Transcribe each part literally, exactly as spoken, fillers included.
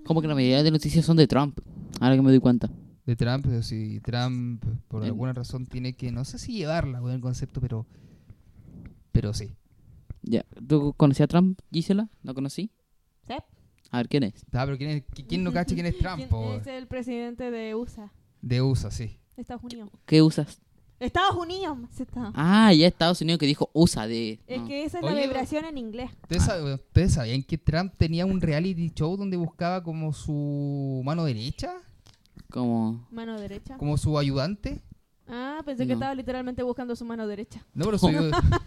Como que la mayoría de noticias son de Trump, ahora que me doy cuenta. De Trump, pero si Trump por Eh. alguna razón tiene que, no sé si llevarla con el concepto, pero pero sí. Ya, ¿tú conocías a Trump, Gisela? ¿Lo conocí? ¿Sí? A ver, ¿quién es? Ah, pero ¿quién, es, ¿quién no cacha quién es Trump? ¿Quién po? es el presidente de U S A? De U S A, sí. De Estados Unidos. ¿Qué usas? Estados Unidos. sí está. Ah, ya Estados Unidos que dijo U S A de... Es no. que esa es Oye, la vibración en inglés. ¿Ustedes, Ah. sab- ¿Ustedes sabían que Trump tenía un reality show donde buscaba como su mano derecha? Como... Mano derecha. ¿Como su ayudante? Ah, pensé que No. estaba literalmente buscando su mano derecha. No, pero soy...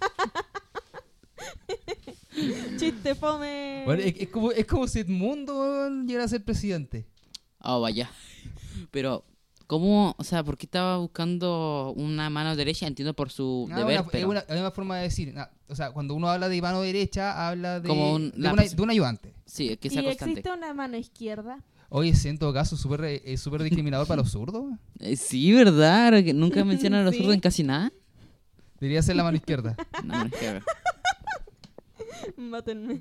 Chiste, fome. Bueno, es, es como, es como si Edmundo llegara a ser presidente. Oh, vaya. Pero, ¿cómo? O sea, ¿por qué estaba buscando una mano derecha? Entiendo por su Ah, deber, una, pero... es, una, es una forma de decir. ah, o sea, cuando uno habla de mano derecha, habla de, Como un- de, la una- pers- de un ayudante. Sí, es que ¿Y sea constante. existe una mano izquierda? Oye, sí, en todo caso, súper eh, es súper discriminador para los zurdos. Eh, sí, ¿verdad? Que nunca mencionan a los Sí. zurdos en casi nada. Debería ser la mano izquierda. No, no es que... Mátenme.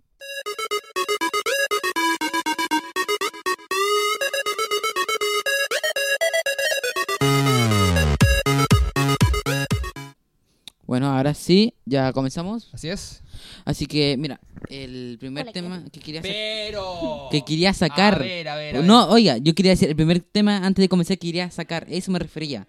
Bueno, ahora sí, ya comenzamos. Así es. Así que, mira, el primer Hola, tema que quería, sa- Pero... que quería sacar... A ver, a ver, a ver. No, oiga, yo quería decir, el primer tema antes de comenzar que quería sacar, eso me refería.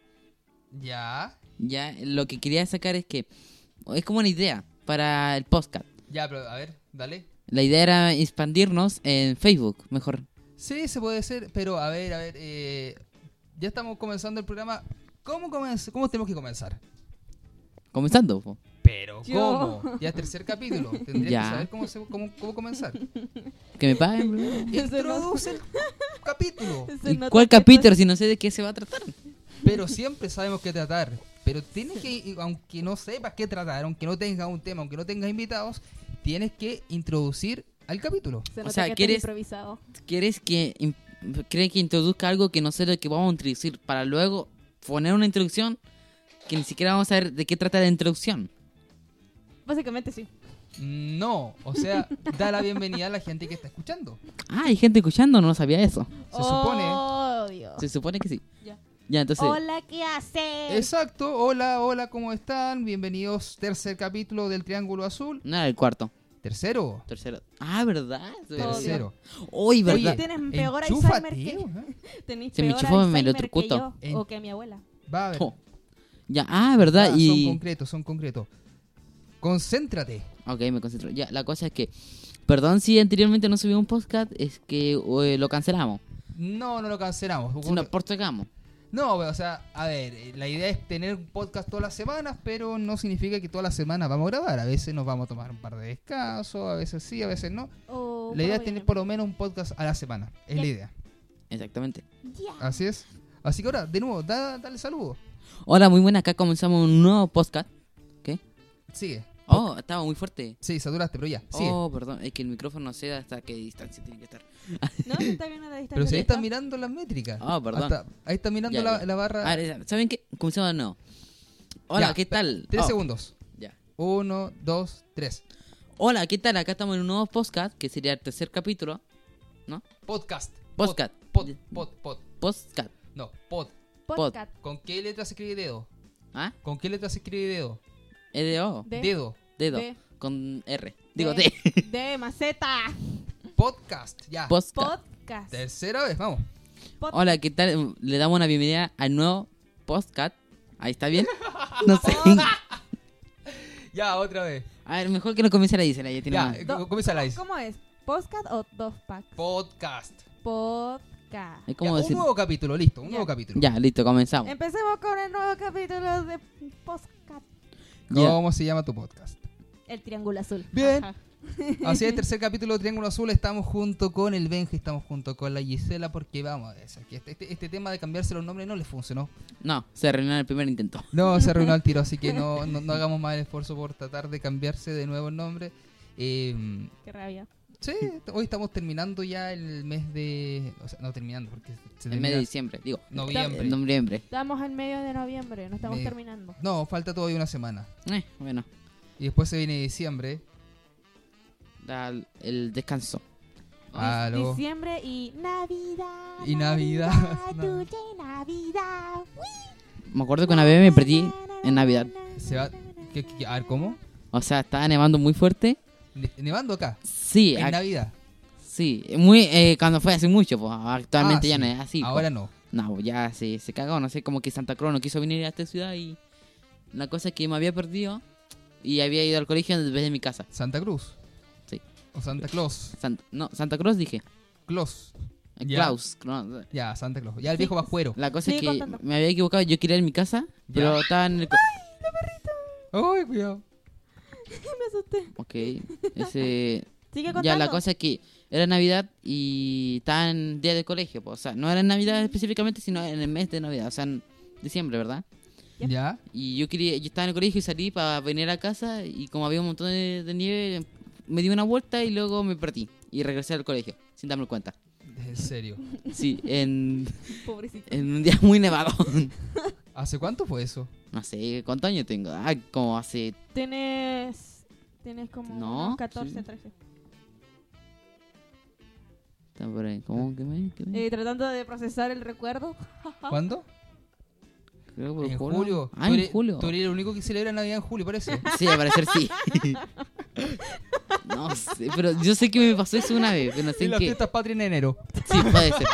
Ya. Ya, lo que quería sacar es que es como una idea para el podcast. Ya, pero a ver, dale. La idea era expandirnos en Facebook, mejor. Sí, se puede ser, pero a ver, a ver. Eh, ya estamos comenzando el programa. ¿Cómo, comenz- ¿Cómo tenemos que comenzar? Comenzando, po. Pero, Yo. ¿cómo? Ya tercer capítulo. Tendrías Ya. que saber cómo, se- cómo, cómo comenzar. Que me paguen, primero. Introduce el capítulo. Se ¿Y nota cuál que capítulo estás- si no sé de qué se va a tratar? Pero siempre sabemos qué tratar. Pero tienes que, aunque no sepas qué tratar, aunque no tengas un tema, aunque no tengas invitados, tienes que introducir al capítulo. Se O nota sea, que estás ¿quieres- improvisado. ¿Quieres que im- cree que introduzca algo que no sé de qué vamos a introducir para luego poner una introducción que ni siquiera vamos a saber de qué trata la introducción? Básicamente sí. No, o sea, da la bienvenida a la gente que está escuchando. Ah, hay gente escuchando, no sabía eso. Se supone. Oh, Dios. Se supone que sí. Ya. Ya, entonces, Hola, ¿qué haces? Exacto, hola, hola, ¿cómo están? Bienvenidos, tercer capítulo del Triángulo Azul. no era el cuarto, Tercero. tercero. Ah, ¿verdad? Tercero. Uy, Oye, ¿verdad? Tienes peor Enchúfate, Alzheimer que... ¿eh? Tenés Se me peor enchufó, me lo Alzheimer que trucuto. yo, En- o que mi abuela. Va a ver. Oh. Ya, ah, ¿verdad? Ah, Son y... concretos, son concretos. Concéntrate. Ok, me concentro. Ya, la cosa es que... Perdón si anteriormente no subí un podcast, es que eh, lo cancelamos. No, no lo cancelamos. Si nos portagamos. No, o sea, a ver, eh, la idea es tener un podcast todas las semanas, pero no significa que todas las semanas vamos a grabar. A veces nos vamos a tomar un par de descansos, a veces sí, a veces no. O La idea es por tener bien. por lo menos un podcast a la semana. Es Ya. la idea. Exactamente. Ya. Así es. Así que ahora, de nuevo, da, dale saludos. Hola, muy buena. Acá comenzamos un nuevo podcast. ¿Qué? Sigue. Oh, estaba muy fuerte. Sí, saturaste, pero ya. Sigue. Oh, perdón. Es que el micrófono no sé hasta qué distancia tiene que estar. No, se está bien a la distancia. pero si ahí está estás mirando las métricas. Ah, perdón. Hasta- ahí está mirando Ya, la, ya. la barra. A ver, ¿saben qué? Comenzamos de nuevo. Hola, Ya, ¿qué tal? Tres Oh, segundos. Ya. Uno, dos, tres. Hola, ¿qué tal? Acá estamos en un nuevo podcast, que sería el tercer capítulo. Podcast. Podcast. Pod, pod, pod. Podcast. No, pod. Podcast. ¿Con qué letra se escribe dedo? ¿Ah? ¿Con qué letra se escribe dedo? E D O. De, Dedo. Dedo. de, Con R. Digo de, D. de maceta. Podcast. Ya. Podcast. Podcast. Tercera vez, vamos. Pod- Hola, ¿qué tal? Le damos una bienvenida al nuevo podcast. Ahí está bien. No sé. Ya, otra vez. A ver, mejor que no comience la dice la ya tiene Ya, más. eh, Do- comienza la ¿Cómo, dice. ¿Cómo es? ¿Podcast o dos packs? Podcast. Podcast. Es Ya, como un decir. nuevo capítulo, listo, un Ya. nuevo capítulo. Ya, listo, comenzamos. Empecemos con el nuevo capítulo de podcast. Ya. ¿Cómo se llama tu podcast? El Triángulo Azul. Bien. Ajá. Así es, tercer capítulo de Triángulo Azul. Estamos junto con el Benji, estamos junto con la Gisela, porque vamos a ver, es que este, este, este tema de cambiarse los nombres no les funcionó. No, se arruinó en el primer intento. No, se arruinó el tiro, así que no, no, no hagamos más el esfuerzo por tratar de cambiarse de nuevo el nombre. Eh, Qué rabia. sí, hoy estamos terminando ya el mes de... O sea, no terminando, porque se En termina mes de diciembre, digo. noviembre. En noviembre. Estamos en medio de noviembre, no estamos Me- terminando. No, falta todavía una semana. Eh, bueno, Y después se viene diciembre. da el- el descanso. Ah, luego. Diciembre y Navidad. Y Navidad. Tuya y Navidad. Me acuerdo que una vez me perdí en Navidad. Se va... ¿Qué, qué- a ver, ¿cómo? O sea, estaba nevando muy fuerte. Ne- ¿Nevando acá? Sí, En ac- Navidad. sí. Muy, eh, cuando fue hace mucho, pues actualmente Ah, ya sí. no es así. Ahora pues. no. No, pues, ya se, se cagó, no sé, como que Santa Cruz no quiso venir a esta ciudad y la cosa es que me había perdido y había ido al colegio en vez de mi casa. ¿Santa Cruz? Sí. ¿O Santa Claus? Sant- no, Santa Cruz dije. Claus. Eh, Ya. Klaus. no, Ya, Santa Claus. Ya el Sí. viejo pascuero. La cosa es Sigue que contando. me había equivocado, yo quería ir a mi casa, pero estaba en el... co- Ay, cuidado. Me asusté. Ok, ese... Sigue contando. Ya, la cosa es que era Navidad y estaba en día de colegio, pues, o sea, no era en Navidad específicamente, sino en el mes de Navidad, o sea, en diciembre, ¿verdad? Yep. Ya. Y yo quería, yo estaba en el colegio y salí para venir a casa y como había un montón de, de nieve, me di una vuelta y luego me perdí y regresé al colegio sin darme cuenta. En serio. Sí, en, Pobrecito. en un día muy nevado. ¿Hace cuánto fue eso? No sé, ¿cuántos años tengo? Ah, como hace... Tienes. Tienes como No, unos catorce, sí. trece. está por ahí, ¿cómo que me...? que me- Eh, tratando de procesar el recuerdo. ¿Cuándo? Creo que por ¿En julio? Ah, Tú en eres- julio. Tú eres el único que celebra Navidad en julio, parece. Sí, al parecer sí. No sé, pero yo sé que me pasó eso una vez, pero no sé Y en las qué. fiestas patrias en enero. Sí, puede ser.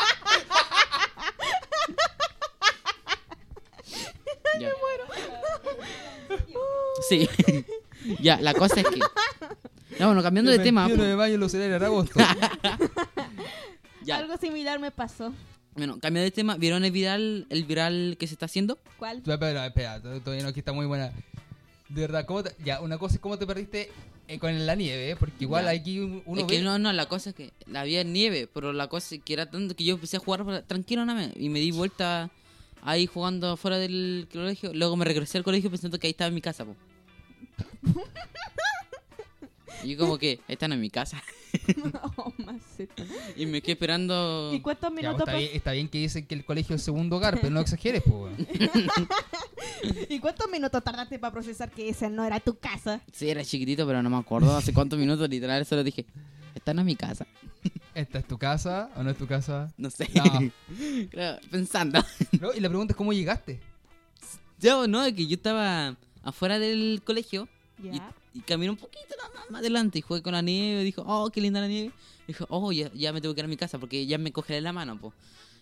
Ya. Sí. Ya, la cosa es que... No, bueno, cambiando de El tema. veintiuno de mayo lo celebra en agosto. Ya. Algo similar me pasó. Bueno, cambiando de tema, ¿vieron el viral, el viral que se está haciendo? ¿Cuál? Espera, espera, espera, todavía no, aquí está muy buena. De verdad, ¿cómo te- ya, una cosa es cómo te perdiste eh, con la nieve, ¿eh? Porque igual Ya. aquí un- uno es que ve... no, no, la cosa es que la había nieve, pero la cosa es que era tanto que yo empecé a jugar para- tranquilo nada más y me di vuelta ahí jugando afuera del colegio. Luego me regresé al colegio pensando que ahí estaba en mi casa, po. Y yo como que, ahí están en mi casa. Oh, maceta. Y me quedé esperando... ¿Y cuántos Ya, minutos pues, está, pas- bien, está bien que dicen que el colegio es segundo hogar, pero no exageres, pues. ¿Y cuántos minutos tardaste para procesar que esa no era tu casa? Sí, era chiquitito, pero no me acuerdo hace cuántos minutos, literal, solo dije, están en mi casa. ¿Esta es tu casa o no es tu casa? No sé. No. Claro, pensando. No, y la pregunta es cómo llegaste. Yo, no, es que yo estaba afuera del colegio y, Ya. y caminé un poquito nada más, más adelante y jugué con la nieve. Dijo, oh, qué linda la nieve. Dijo, oh, ya, ya me tengo que ir a mi casa porque ya me congelé la mano, po.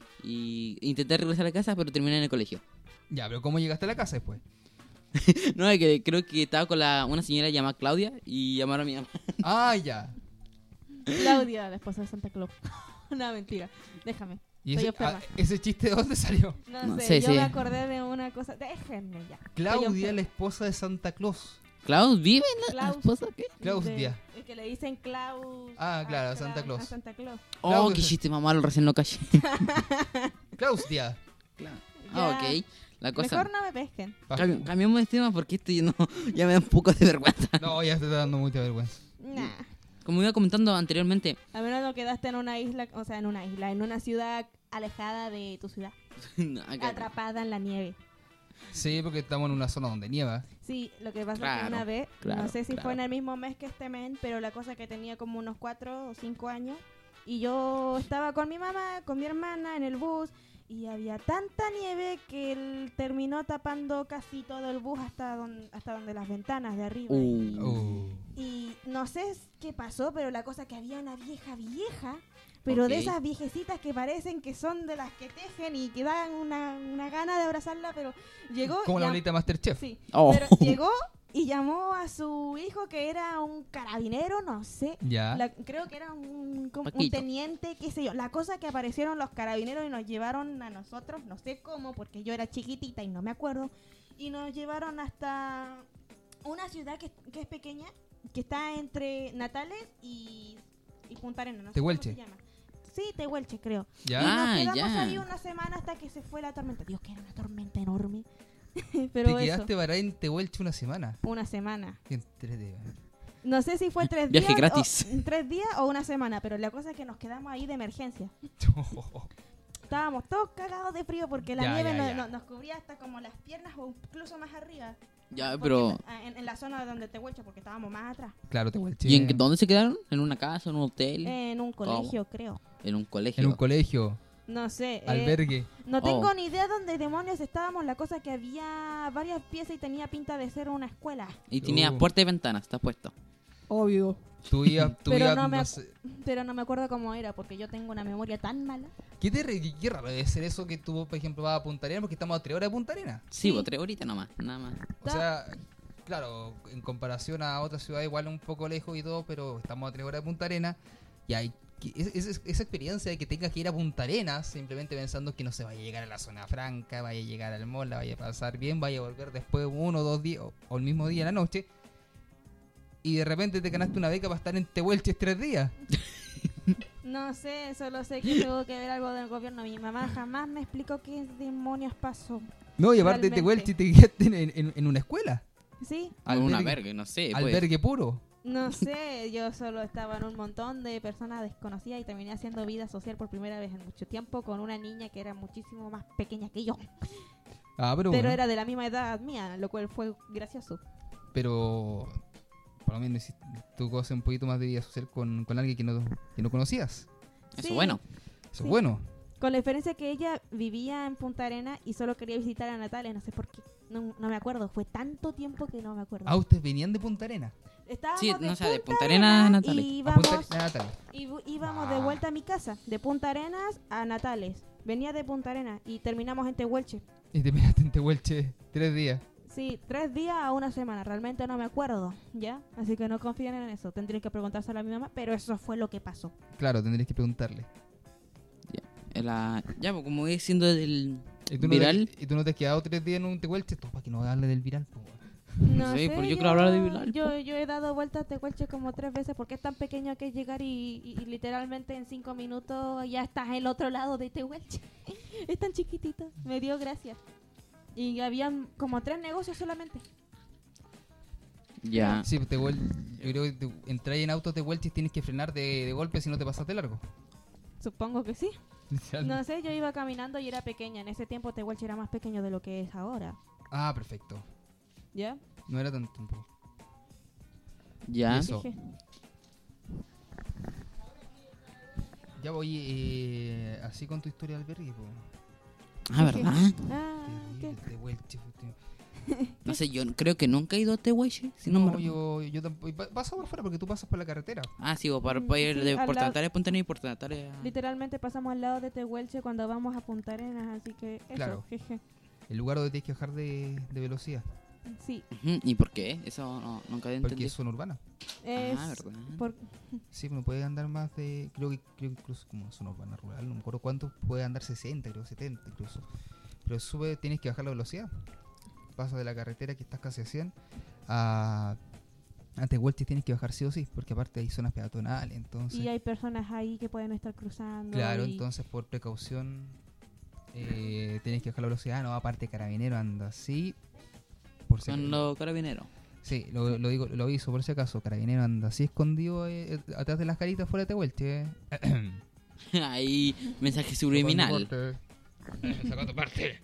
Y intenté regresar a casa, pero terminé en el colegio. Ya, pero ¿cómo llegaste a la casa después? No, es que creo que estaba con la, una señora llamada Claudia y llamaron a mi mamá. Ah, ya. Claudia, la esposa de Santa Claus. No, mentira. Déjame. ¿Y Soy ese, enferma. ah, ese chiste de dónde salió? No, No sé, sé, yo sí. me acordé de una cosa. Déjenme ya. Soy Claudia, enferma. la esposa de Santa Claus. ¿Claus vive en la, la Claus. esposa? ¿Qué? Claudia. De- el que le dicen Klaus. Ah, claro, a Santa Claus. A Santa Claus. Oh, Claudia. qué chiste más malo, recién lo callé. Claudia. Ah, Ya. ok. La cosa... Mejor no me pesquen. Cambi- cambiamos de tema porque esto ya, no, ya me da un poco de vergüenza. No, ya te está dando mucha vergüenza. Nah. Como iba comentando anteriormente, A menos no quedaste en una isla, o sea, en una isla, en una ciudad alejada de tu ciudad, no, acá- atrapada en la nieve. Sí, porque estamos en una zona donde nieva. Sí, lo que pasa es Claro, que una vez, claro, no sé si claro. fue en el mismo mes que este men, pero la cosa que tenía como unos cuatro o cinco años, y yo estaba con mi mamá, con mi hermana en el bus, y había tanta nieve que él terminó tapando casi todo el bus hasta donde, hasta donde las ventanas de arriba. Uh, Oh. Y no sé qué pasó, pero la cosa que había una vieja vieja, pero de Ok. esas viejecitas que parecen que son de las que tejen y que dan una, una gana de abrazarla, pero llegó... Como la llam- abuelita Masterchef. Sí, Oh. pero llegó y llamó a su hijo que era un carabinero, no sé. Ya. La- creo que era un, como un Paquito. teniente, qué sé yo. La cosa que aparecieron los carabineros y nos llevaron a nosotros, no sé cómo, porque yo era chiquitita y no me acuerdo, y nos llevaron hasta una ciudad que, que es pequeña, que está entre Natales y, y Punta Arenas. No sé cómo Tehuelche. se llama. Sí, Tehuelche, creo. Ya. Y Ah, nos quedamos ya. ahí una semana hasta que se fue la tormenta. Dios, que era una tormenta enorme. Te Pero eso, quedaste varada en Tehuelche una semana. una semana. Qué entrete, ¿eh? No sé si fue tres Viaje días. gratis. O, tres días o una semana, pero la cosa es que nos quedamos ahí de emergencia. Estábamos todos cagados de frío porque la Ya, nieve ya, no- ya. no- nos cubría hasta como las piernas o incluso más arriba. Ya, Porque pero... en, en- en la zona donde te vuelcha, porque estábamos más atrás. Claro, te vuelche. ¿Y en qué- dónde se quedaron? ¿En una casa, en un hotel? En un colegio, creo. En un colegio. En un colegio, No sé. eh, albergue. no tengo Oh. ni idea dónde demonios estábamos. La cosa que había varias piezas y tenía pinta de ser una escuela. Y tenía Uh. puertas y ventanas, está puesto. Obvio. Tú ibas, tú Pero ibas, no me no ac- sé. Pero no me acuerdo cómo era, porque yo tengo una memoria tan mala. ¿Qué, te re- qué- qué raro debe ser eso que tú, por ejemplo, vas a Punta Arenas porque estamos a tres horas de Punta Arenas? Sí, Sí. vos, tres horitas nomás, nada más. O sea, claro, en comparación a otra ciudad igual un poco lejos y todo, pero estamos a tres horas de Punta Arenas y hay que- es- es- esa experiencia de que tengas que ir a Punta Arenas simplemente pensando que no se vaya a llegar a la zona franca, vaya a llegar al mall, la vaya a pasar bien, vaya a volver después uno o dos días o, o el mismo día en la noche y de repente te ganaste una beca para estar en Tehuelches tres días. No sé, solo sé que tuvo que ver algo del gobierno. Mi mamá jamás me explicó qué demonios pasó. No, y aparte de Realmente. Tehuelches te quedaste en, en- en una escuela, ¿Sí? Alguna Albergue- verga, no sé. Pues. albergue puro. No sé, yo solo estaba en un montón de personas desconocidas y terminé haciendo vida social por primera vez en mucho tiempo con una niña que era muchísimo más pequeña que yo. Ah, pero, Pero bueno, era de la misma edad mía, lo cual fue gracioso. pero por lo menos hiciste tu cosa un poquito más de vida social con, con alguien que no, que no conocías. Eso Sí. bueno. Eso Sí. es bueno. Con la diferencia que ella vivía en Punta Arenas y solo quería visitar a Natalia, no sé por qué. No, no me acuerdo, fue tanto tiempo que no me acuerdo. Ah, ustedes venían de Punta Arenas. Estábamos Sí, de no sé, de Punta Punta Arenas a Natales. y A íbamos, Punta Arenas, Natalia. y bu- íbamos Ah. de vuelta a mi casa, de Punta Arenas a Natales. Venía de Punta Arenas y terminamos en Tehuelche. Y te pegaste en Tehuelche tres días. Sí, tres días a una semana, realmente no me acuerdo, ¿ya? Así que no confíen en eso, tendría que preguntárselo a mi mamá, pero eso fue lo que pasó. Claro, tendrías que preguntarle. En la- Ya, pues como voy siendo del ¿Y tú, viral. No te, ¿Y tú no te has quedado tres días en un Tehuelche? Esto para que no hable del viral. po. No Sí, sé, pero yo yo, quiero hablar de Bilal, yo, yo he dado vueltas a Tehuelche como tres veces porque es tan pequeño que es llegar y, y- y literalmente en cinco minutos ya estás en el otro lado de Tehuelche. Es tan chiquitito, me dio gracia. Y habían como tres negocios solamente. Ya. Sí, Tehuel, yo creo que te, entrar en auto Tehuelche y tienes que frenar de, de golpe si no te pasaste largo. Supongo que sí. Literal. No sé, yo iba caminando y era pequeña. En ese tiempo Tehuelche era más pequeño de lo que es ahora. Ah, perfecto. ¿Ya? No era tanto tiempo. Ya. Eso. Dije. Ya voy eh, así con tu historia del albergue. po. Ah, ¿verdad? Ah, ¿qué? Terrible, Tehuelche. fue- No sé, yo creo que nunca he ido a Tehuelche. Si no, No, me- yo, yo tampoco. y pa- Pasa por fuera porque tú pasas por la carretera. Ah, sí, o para, Mm, para ir sí, de al Puerto lado- Natales a Punta Arenas y Puerto Natales a... Literalmente pasamos al lado de Tehuelche cuando vamos a Punta Arenas, así que eso, Claro. jeje. El lugar donde tienes que bajar de, de velocidad. Sí, Ujú, ¿Y por qué? Eso no, nunca había Porque entendido. es zona urbana. es Ah, ¿verdad? por- Sí, no puede andar más de. Creo que creo que incluso como zona urbana rural. No me acuerdo cuánto. Puede andar sesenta, creo, setenta incluso. Pero sube, tienes que bajar la velocidad. Pasa de la carretera que estás casi a cien a. Antes Tehuelche tienes que bajar sí o sí. Porque aparte hay zonas peatonales. Entonces. y hay personas ahí que pueden estar cruzando. Claro, y- entonces por precaución. Eh, tienes que bajar la velocidad. No, aparte Carabinero anda así. Por si Son los carabineros. Sí, lo, lo digo, lo aviso por si acaso. Carabinero anda así escondido eh, eh, atrás de las caritas fuera de Tehuelche. eh. Ahí, mensaje subliminal. Sacando parte.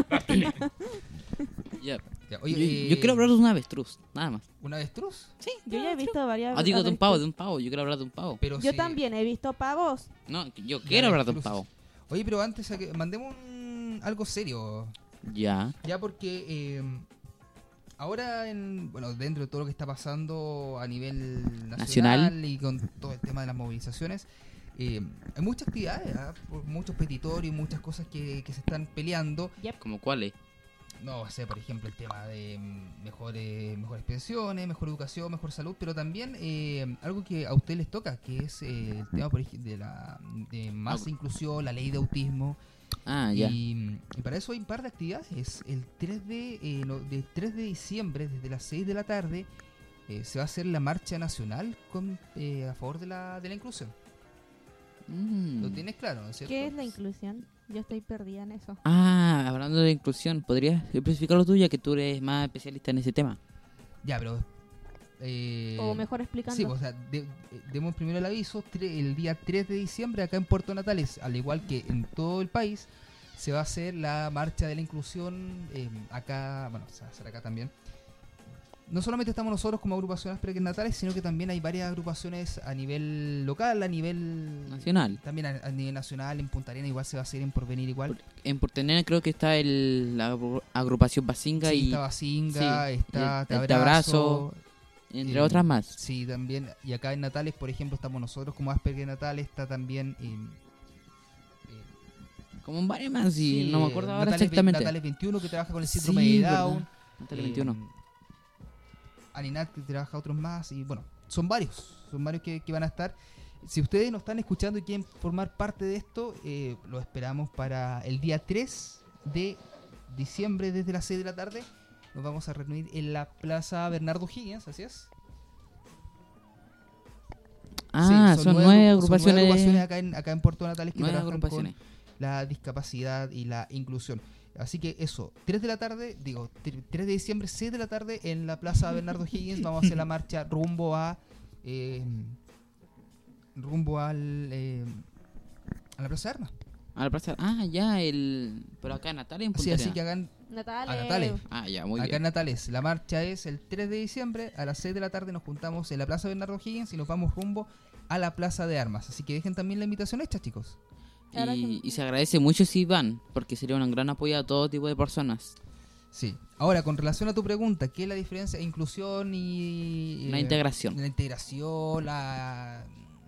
Ya. Ya, Yo, oye, yo eh, quiero hablar de un avestruz, nada más. ¿Un avestruz? Sí, Yo ya he visto varias. Ah, digo de un pavo, de avestruz. un pavo. Yo quiero hablar de un pavo. Pero Yo sí- también he visto pavos. No, yo quiero hablar de un avestruces. pavo. Oye, pero antes a que- mandemos un- algo serio. Ya. Ya porque eh, ahora, en, bueno, dentro de todo lo que está pasando a nivel nacional, Nacional. y con todo el tema de las movilizaciones, eh, hay muchas actividades, ¿ah? Por muchos petitorios, muchas cosas que, que se están peleando. ¿Como cuáles? No sé, por ejemplo, el tema de mm, mejores, mejores pensiones, mejor educación, mejor salud, pero también eh, algo que a ustedes les toca, que es eh, el tema por ej- de la de más Ah. inclusión, la ley de autismo. Ah, ya. Y, y para eso hay un par de actividades. El tres de, eh, no, de tres de diciembre, desde las seis de la tarde, eh, se va a hacer la marcha nacional con, eh, a favor de la, de la inclusión. Mm. Lo tienes claro, ¿no es cierto? ¿Qué es la inclusión? Yo estoy perdida en eso. Ah, hablando de inclusión, ¿podrías especificarlo tú ya que tú eres más especialista en ese tema? Ya, pero... eh, O mejor explicando. Sí, pues, o sea, de- de- demos primero el aviso. tre- El día tres de diciembre, acá en Puerto Natales, al igual que en todo el país, se va a hacer la marcha de la inclusión. eh, acá, bueno, se va a hacer acá también. no solamente estamos nosotros como agrupación Asperger Natales, sino que también hay varias agrupaciones a nivel local, a nivel Nacional. también a, a nivel nacional. En Punta Arenas igual se va a hacer, en Porvenir igual. En Portenera creo que está el, la agru- agrupación Basinga Sí, y está Basinga, sí, está el- Te el Abrazo, Te Abrazo, entre eh, otras más. Sí, también. Y acá en Natales, por ejemplo, estamos nosotros como Asperger Natales, está también... eh, eh, Como un varios más, y sí, no me acuerdo ahora Natales, exactamente. Natales veintiuno, que trabaja con el síndrome Sí, de verdad. Down. Natales eh, veintiuno. Aninat, que trabaja otros más. Y bueno, son varios. Son varios que, que van a estar. Si ustedes nos están escuchando y quieren formar parte de esto, eh, lo esperamos para el día tres de diciembre desde las seis de la tarde. Nos vamos a reunir en la Plaza Bernardo Higgins, ¿así es? Ah, Sí, son, nueve nueve agru- agrupaciones. son nueve agrupaciones acá en, acá en Puerto Natales que nueve trabajan agrupaciones. con la discapacidad y la inclusión. Así que eso, tres de la tarde, digo, tre- tres de diciembre, seis de la tarde en la Plaza Bernardo Higgins vamos a hacer la marcha rumbo a eh, rumbo al eh, a la Plaza de Armas. A la plaza. Ah, ya, el. Pero acá en Natales, en Punta Sí, así Arenas. que hagan Natales. a Natales. Ah, ya, muy acá bien. en Natales. La marcha es el tres de diciembre a las seis de la tarde. Nos juntamos en la Plaza Bernardo Higgins y nos vamos rumbo a la Plaza de Armas. Así que dejen también la invitación hecha, chicos. Ahora Y, que- y se agradece mucho si van, porque sería un gran apoyo a todo tipo de personas. Sí. Ahora, con relación a tu pregunta, ¿qué es la diferencia de inclusión y... La eh, integración. La integración, la...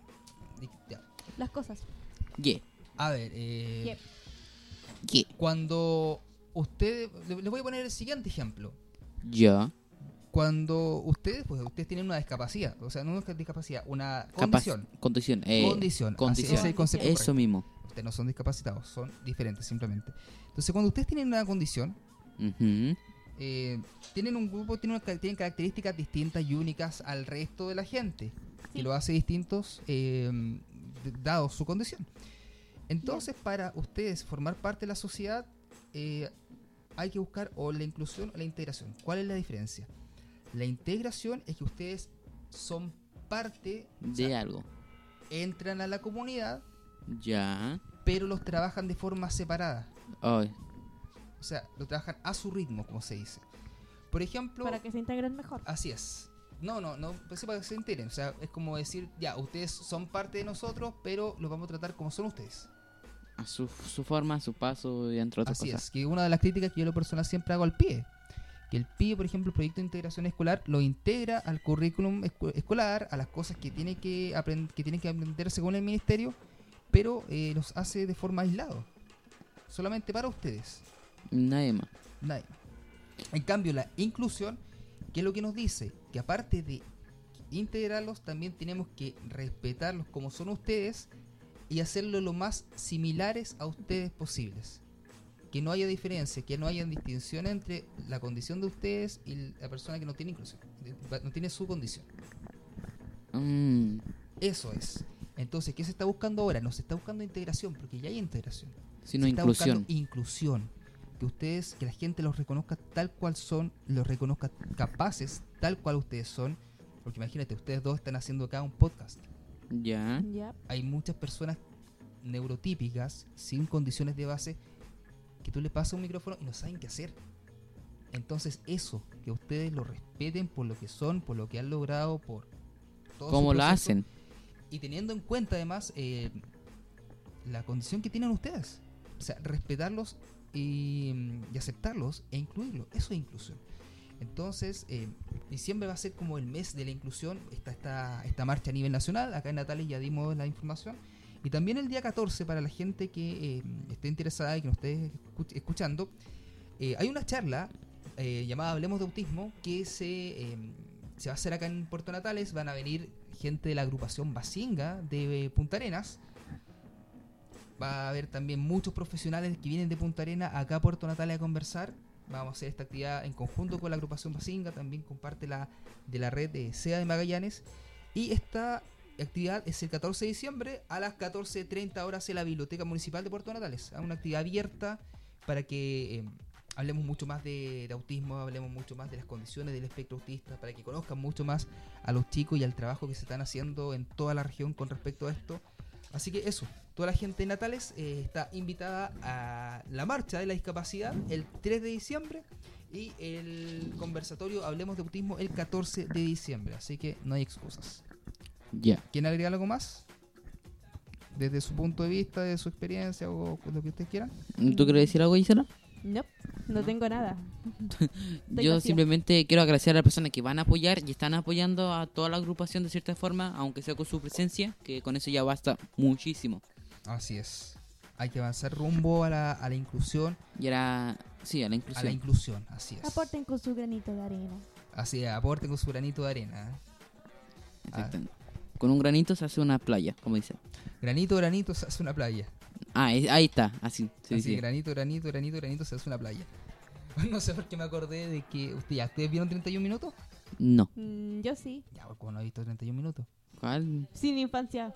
ya. Las cosas. Yeah. A ver, eh, Yep. Yeah. cuando ustedes... le- Les voy a poner el siguiente ejemplo. Ya. Cuando ustedes, pues ustedes tienen una discapacidad, o sea, no una discapacidad, una Capaz- condición. Condición. Eh, Condición, así, condición. ese es el concepto Eso correcto. mismo. Ustedes no son discapacitados, son diferentes simplemente. Entonces, cuando ustedes tienen una condición, Ujú. eh, tienen un grupo, tienen, una ca- tienen características distintas y únicas al resto de la gente, que Sí. lo hace distintos eh, d- dado su condición. Entonces, para ustedes formar parte de la sociedad, eh, hay que buscar o la inclusión o la integración. ¿Cuál es la diferencia? La integración es que ustedes son parte, o De sea, algo. entran a la comunidad, Ya. pero los trabajan de forma separada. Ay. O sea, lo trabajan a su ritmo, como se dice. Por ejemplo, Para que se integren mejor. así es. No, no, no, pues sí, para que se enteren. O sea, es como decir, ya, ustedes son parte de nosotros, pero los vamos a tratar como son ustedes. A su, su forma, a su paso y entre otras Así cosas. es. Que una de las críticas que yo, lo personal, siempre hago al P I E. Que el P I E, por ejemplo, el proyecto de integración escolar, lo integra al currículum esco- escolar, a las cosas que tiene que, aprend- que tiene que aprender según el ministerio, pero eh, los hace de forma aislada. Solamente para ustedes. Nadie más. Nadie. En cambio, la inclusión, ¿qué es lo que nos dice? Que aparte de integrarlos, también tenemos que respetarlos como son ustedes y hacerlo lo más similares a ustedes posibles. Que no haya diferencia, que no haya distinción entre la condición de ustedes y la persona que no tiene inclusión, no tiene su condición. Mm, Eso es. Entonces, ¿qué se está buscando ahora? No se está buscando integración, porque ya hay integración. sino Se está inclusión. buscando inclusión. Que ustedes, que la gente los reconozca tal cual son, los reconozca capaces tal cual ustedes son. Porque imagínate, ustedes dos están haciendo acá un podcast. Ya. Ya. Hay muchas personas neurotípicas, sin condiciones de base, que tú le pasas un micrófono y no saben qué hacer. Entonces eso, que ustedes lo respeten por lo que son, por lo que han logrado, por todo su ¿Cómo lo proceso, hacen? y teniendo en cuenta además eh, la condición que tienen ustedes. O sea, respetarlos y, y aceptarlos e incluirlos. Eso es inclusión. Entonces, eh, diciembre va a ser como el mes de la inclusión. Está esta, esta marcha a nivel nacional. Acá en Natales ya dimos la información. Y también el día catorce, para la gente que eh, esté interesada y que nos esté escuch- escuchando, eh, hay una charla eh, llamada Hablemos de Autismo que se, eh, se va a hacer acá en Puerto Natales. Van a venir gente de la agrupación Basinga de Punta Arenas. Va a haber también muchos profesionales que vienen de Punta Arenas acá a Puerto Natales a conversar. Vamos a hacer esta actividad en conjunto con la agrupación Basinga, también comparte la de la red de SEA de Magallanes. Y esta actividad es el catorce de diciembre a las catorce treinta horas en la Biblioteca Municipal de Puerto Natales. Es una actividad abierta para que eh, hablemos mucho más de, de autismo, hablemos mucho más de las condiciones del espectro autista, para que conozcan mucho más a los chicos y al trabajo que se están haciendo en toda la región con respecto a esto. Así que eso, toda la gente de Natales eh, está invitada a la marcha de la discapacidad el tres de diciembre Y el conversatorio Hablemos de Autismo el catorce de diciembre, así que no hay excusas. Ya. ¿Quieren agregar algo más? Desde su punto de vista, de su experiencia o lo que ustedes quieran. ¿Tú quieres decir algo, Gisela? No, no tengo nada. Estoy Yo vacía. simplemente quiero agradecer a las personas que van a apoyar y están apoyando a toda la agrupación de cierta forma, aunque sea con su presencia, que con eso ya basta muchísimo. Así es. Hay que avanzar rumbo a la, a la inclusión. Y era, sí, a la A inclusión. la inclusión, así es. Aporten con su granito de arena. Así es, aporten con su granito de arena. Exactamente. Con un granito se hace una playa, como dice. Granito, granito, se hace una playa. Ah, es- ahí está, así. Sí, Así, sí. granito, granito, granito, granito, se hace una playa. No sé por qué me acordé de que... Usted, ¿ya ustedes vieron treinta y un minutos? No. Mm, yo sí. Ya, pues, como no he visto treinta y un minutos. ¿Cuál? Sin infancia.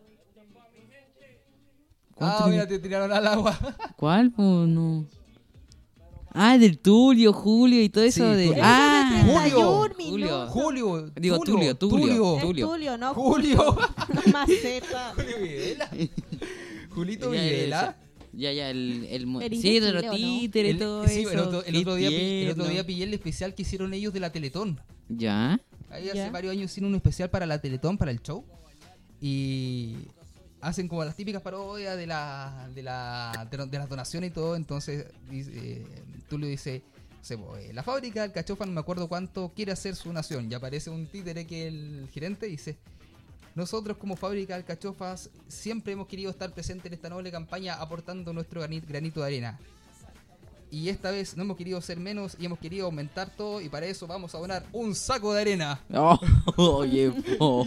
¿Cuánto Ah, me- mira, te tiraron al agua. ¿Cuál? Pues no. Ah, del Tulio, Julio y todo eso Sí, de. Tulio. Ah, Eso de treinta y un Julio. minutos. Julio. Digo, Tulio, Tulio. Tulio. Es Tulio. Tulio, no Julio. Maceta. Julio Videla. Julito Ya, ya, Videla. Ya, ya, el. el, mo- El sí, de imbécil, los ¿o no? títeres y El- todo sí, eso. el otro, el Qué otro día, pi- el otro tierno. día pillé el especial que hicieron ellos de la Teletón. Ya. Ahí Ya. hace varios años hicieron un especial para la Teletón, para el show. Y hacen como las típicas parodias de la de la de, de las donaciones y todo. Entonces dice, eh, Tulio dice, no sé, po, eh, la fábrica del Cachofa no me acuerdo cuánto quiere hacer su donación. Y aparece un títere que el gerente dice, nosotros como fábrica de alcachofas siempre hemos querido estar presentes en esta noble campaña aportando nuestro grani- granito de arena. Y esta vez no hemos querido ser menos y hemos querido aumentar todo y para eso vamos a donar un saco de arena. Oh, oye, po.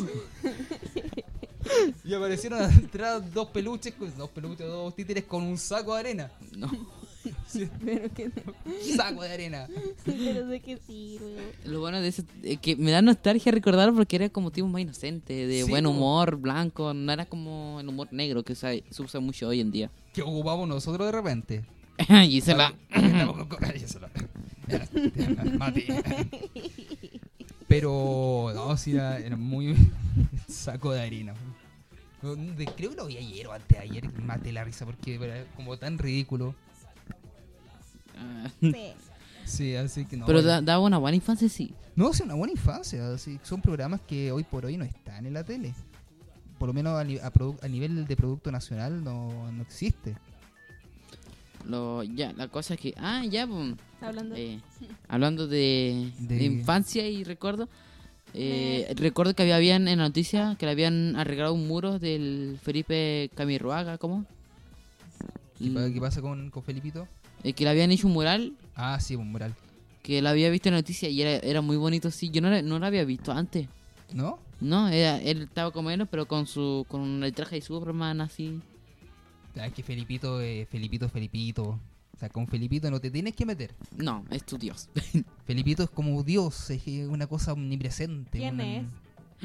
Y aparecieron atrás dos peluches, con- dos peluches, dos títeres con un saco de arena. No. Sí, Pero que un saco de arena. pero de qué sirve. Lo bueno de eso es que me da nostalgia recordar porque era como tipo más inocente, de Sí, buen po. humor, blanco, no era como el humor negro que se, se usa mucho hoy en día. Que ocupamos nosotros de repente. Y se la... Estamos con coca- ya se la- ya la- Mati. Pero no, sí era, era muy saco de harina. No, de- Creo que lo vi ayer o antes de ayer, maté la risa porque era como tan ridículo. Ah, Sí. Sí, así que no. Pero da- daba una buena infancia, sí. No, es una buena infancia. Así, son programas que hoy por hoy no están en la tele. Por lo menos a, ni- a produ- a nivel de producto nacional no, no existe. Lo, ya, la cosa es que... Ah, ya, pues, Hablando eh, hablando de, De- de infancia y recuerdo, eh, recuerdo que había habían en la noticia que le habían arreglado un muro del Felipe Camirroaga, ¿cómo? ¿Qué, pa- Mm, qué pasa con, con Felipito? eh, que le habían hecho un mural Ah, sí, un mural. que la había visto en la noticia y era, era muy bonito, sí. Yo no, la- no lo había visto antes. ¿No? No, era, él estaba como él, pero con su con el traje de Superman así. Ah, es que Felipito, eh, Felipito, Felipito. O sea, con Felipito no te tienes que meter. No, es tu Dios. Felipito es como Dios, es que una cosa omnipresente. ¿Quién una- es?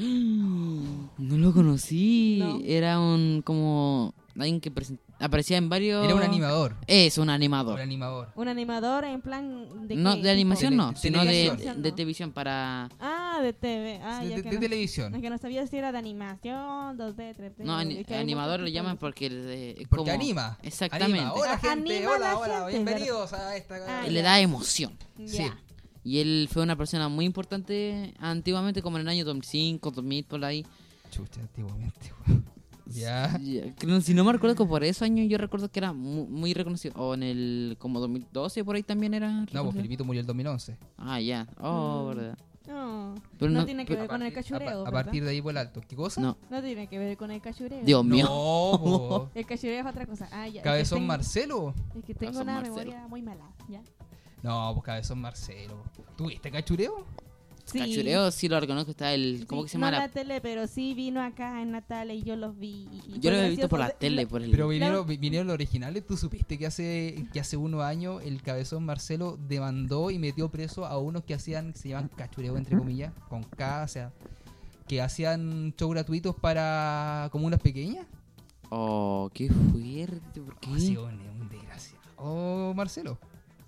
No lo conocí. No. Era un como alguien que presen- aparecía en varios. Era un animador. Es un Un animador. animador. Un animador en plan de No, qué de animación tipo? no, Tele- sino de, televisión. de televisión para... Ah, de T V. Ah, de, ya de- que de no, televisión. es que no sabía si era de animación, dos D, tres D. No, ani- es que hay animador muchos lo llaman tipos. porque eh, es Porque como... anima. Exactamente. Anima. Hola, Ah, gente. anima a Hola, la hola. gente, Bienvenidos a esta. Ah, Le ya. da emoción. Sí. Ya. Y él fue una persona muy importante antiguamente, como en el año dos mil cinco, dos mil, por ahí. Chucha, antiguamente, weón. Ya. Ya, creo- Si no me recuerdo que por esos años yo recuerdo que era mu- muy, reconocido. O en el como dos mil doce por ahí también era No, pues reconocido. Felipito murió el dos mil once. Ah, ya. Oh, Mm. verdad. No, Pero no no- tiene que pero- ver con el A pa- cachureo, A, ¿verdad? partir de ahí por el alto. ¿Qué cosa? No. No tiene que ver con el cachureo. Dios mío. No, po. El cachureo es otra cosa. Ah, ya. es que Cabezón tengo- Marcelo. Es que tengo Cabezón una Marcelo. memoria muy mala, ¿ya? No, pues Cabezón Marcelo. ¿Tuviste cachureo? Sí. Cachureo sí lo reconozco. Está el... ¿Cómo Sí, que se llama? No la- la tele, pero sí vino acá en Natal y yo los vi. y- y Yo lo fue había visto por la gracioso. tele, por el... Pero vinieron, Claro. vi- vinieron los originales. ¿Tú supiste que hace que hace unos años el Cabezón Marcelo demandó y metió preso a unos que hacían, que se llaman cachureo entre comillas, con K, o sea, que hacían show gratuitos para comunas pequeñas? Oh, qué fuerte. ¿Por qué? Oh, sí, un, un desgraciado. Oh, Marcelo.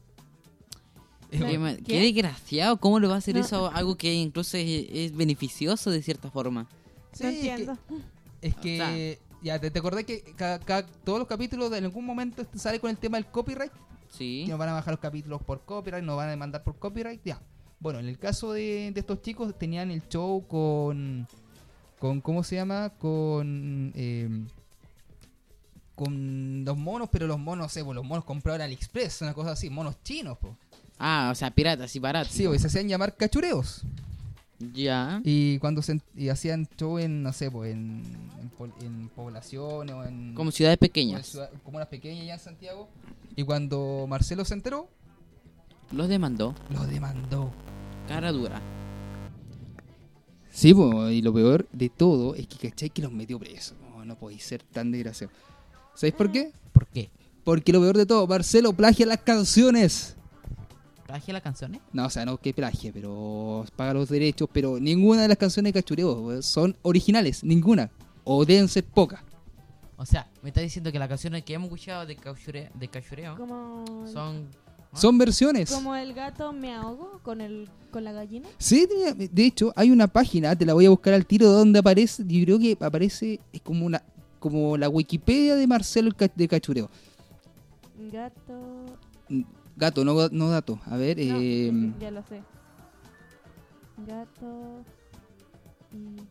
Es Qué, un- ma- ¿Qué? qué desgraciado. ¿Cómo le va a hacer No. eso a algo que incluso es, es beneficioso de cierta forma? Sí, No es que- entiendo. Es que, ya, ¿te, te acordás que ca- ca- todos los capítulos de en algún momento sale con el tema del copyright? Sí. que nos van a bajar los capítulos por copyright, nos van a demandar por copyright, ya. Bueno, en el caso de, de estos chicos tenían el show con, con ¿cómo se llama? Con, eh, con los monos, pero los monos, no sé, pues, los monos comprados en AliExpress, una cosa así, monos chinos, pues. Ah, o sea, piratas y baratos. Sí, pues se hacían llamar cachureos. Ya. Y cuando se y hacían show en, no sé, pues en, en, pol- en poblaciones o en... Como ciudades como en pequeñas. ciudad- comunas pequeñas ya en Santiago. Y cuando Marcelo se enteró, Los demandó. lo demandó. Cara dura. Sí, pues, y lo peor de todo es que, ¿cachai? Que los metió presos. No, no podéis ser tan desgraciado. ¿Sabéis por qué? ¿Por qué? Porque lo peor de todo, Marcelo plagia las canciones. ¿Plagia las canciones? No, o sea, no que plagie, pero paga los derechos, pero ninguna de las canciones de Cachureo weón, son originales, ninguna. O deben ser pocas. O sea, me está diciendo que las canciones que hemos escuchado de cachureo, de cachureo Como, son... ¿no? Son versiones. como el gato me ahogo con el con la gallina. Sí, de de hecho, hay una página, te la voy a buscar al tiro, donde aparece, yo creo que aparece, es como una como la Wikipedia de Marcelo el Ca- de Cachureo. Gato. Gato, no, no dato. A ver, No, eh, ya lo sé. Gato y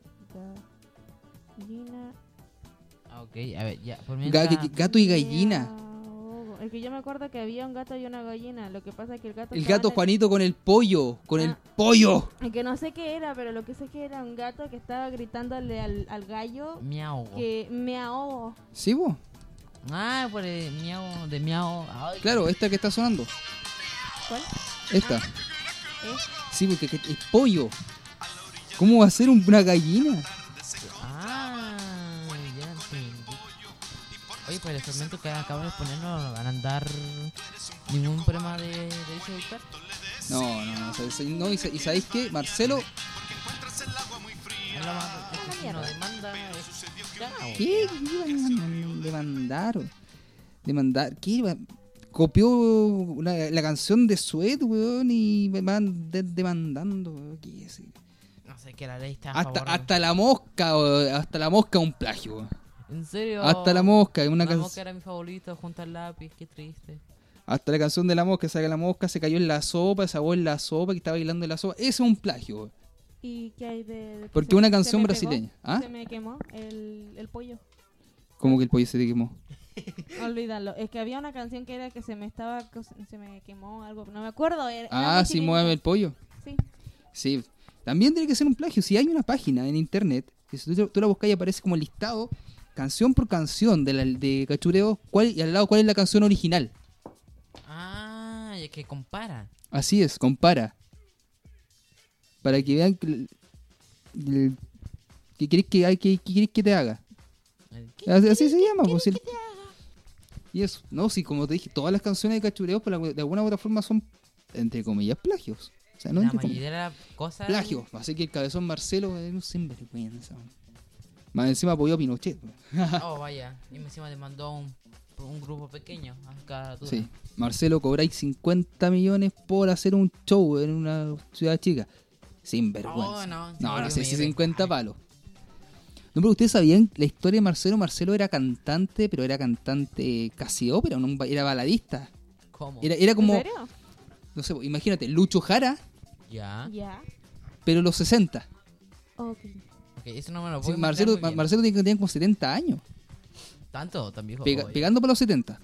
gallina. Ah, ok, a ver, ya, por ga- mientras... gato y gallina. Miau. Es que yo me acuerdo que había un gato y una gallina. Lo que pasa es que el gato. El estaba gato en Juanito con el pollo, con el Ah. pollo. el- que no sé qué era, pero lo que sé es que era un gato que estaba gritándole al, al gallo Miau. que me ahogo. ¿Sí, vos? Ah, por el miau, de miau. Ay, Claro, esta que está sonando. ¿Cuál? Esta. ¿Eh? Sí, porque que- es pollo. ¿Cómo va a ser un- una gallina? Ah, ya entendí. Oye, pues el fragmento que acabo de poner no van a dar ningún problema de derecho de autor. No, no, no. o sea, sí, no, y, sa- y ¿sabéis qué? Marcelo, Es lo más- es que si no demanda es cagao. ¿qué? ¿Qué iban a demandar? ¿Demandar? ¿Qué iba? Copió una- la canción de Sweat, weón, y me van de- demandando, weón. ¿Qué es? No sé, que la ley está a Hasta, favor. hasta la mosca, weón, hasta la mosca es un plagio, weón. ¿En serio? Hasta la mosca, es una La can- mosca era mi favorito junto al lápiz, qué triste. Hasta la canción de la mosca, saca la mosca, se cayó en la sopa, se ahogó en la sopa, que estaba bailando en la sopa. Ese es un plagio, weón. ¿Y qué hay de.? de que Porque se- una se canción me brasileña. pegó? ¿Ah? Se me quemó el, el pollo. Como que el pollo se te quemó. Olvídalo. Es que había una canción que era que se me estaba. co- Se me quemó algo. No me acuerdo. Era, era Ah, muy sí, chiquitita. mueve el pollo. Sí. Sí, también tiene que ser un plagio. Si hay una página en internet, que si tú, tú la buscas y aparece como listado, canción por canción de, la, de Cachureo, cuál, y al lado cuál es la canción original. Ah, y es que compara. Así es, compara. Para que vean que, el- el- que querés que, hay- que, que querés que te haga. ¿Qué? Así, así se llama. Pues, el- y eso, no, sí, como te dije, todas las canciones de Cachureo por la- de alguna u otra forma son, entre comillas, plagios. O sea, no La entre comillas. mayoría de las cosas... Plagio. Así que el cabezón Marcelo es un sinvergüenza. Más encima apoyó a Pinochet. Oh, vaya. Y encima le mandó un, un grupo pequeño a cada turno. Sí. Marcelo cobráis cincuenta millones por hacer un show en una ciudad chica. Sinvergüenza. Oh, no, no, no sí, sé me si dio cincuenta rabia. palos. No, pero ustedes sabían la historia de Marcelo. Marcelo era cantante, pero era cantante casi ópera, no era baladista. ¿Cómo? Era, era como, ¿En serio? no sé, imagínate, Lucho Jara, Ya. Ya. pero los sesenta. Ok. Ok, eso no me lo Sí, puedo Marcelo, imaginar muy bien. Marcelo tenía, tenía como setenta años, ¿Tanto? ¿Tan viejo? pega- Oh, ya. pegando para los setenta.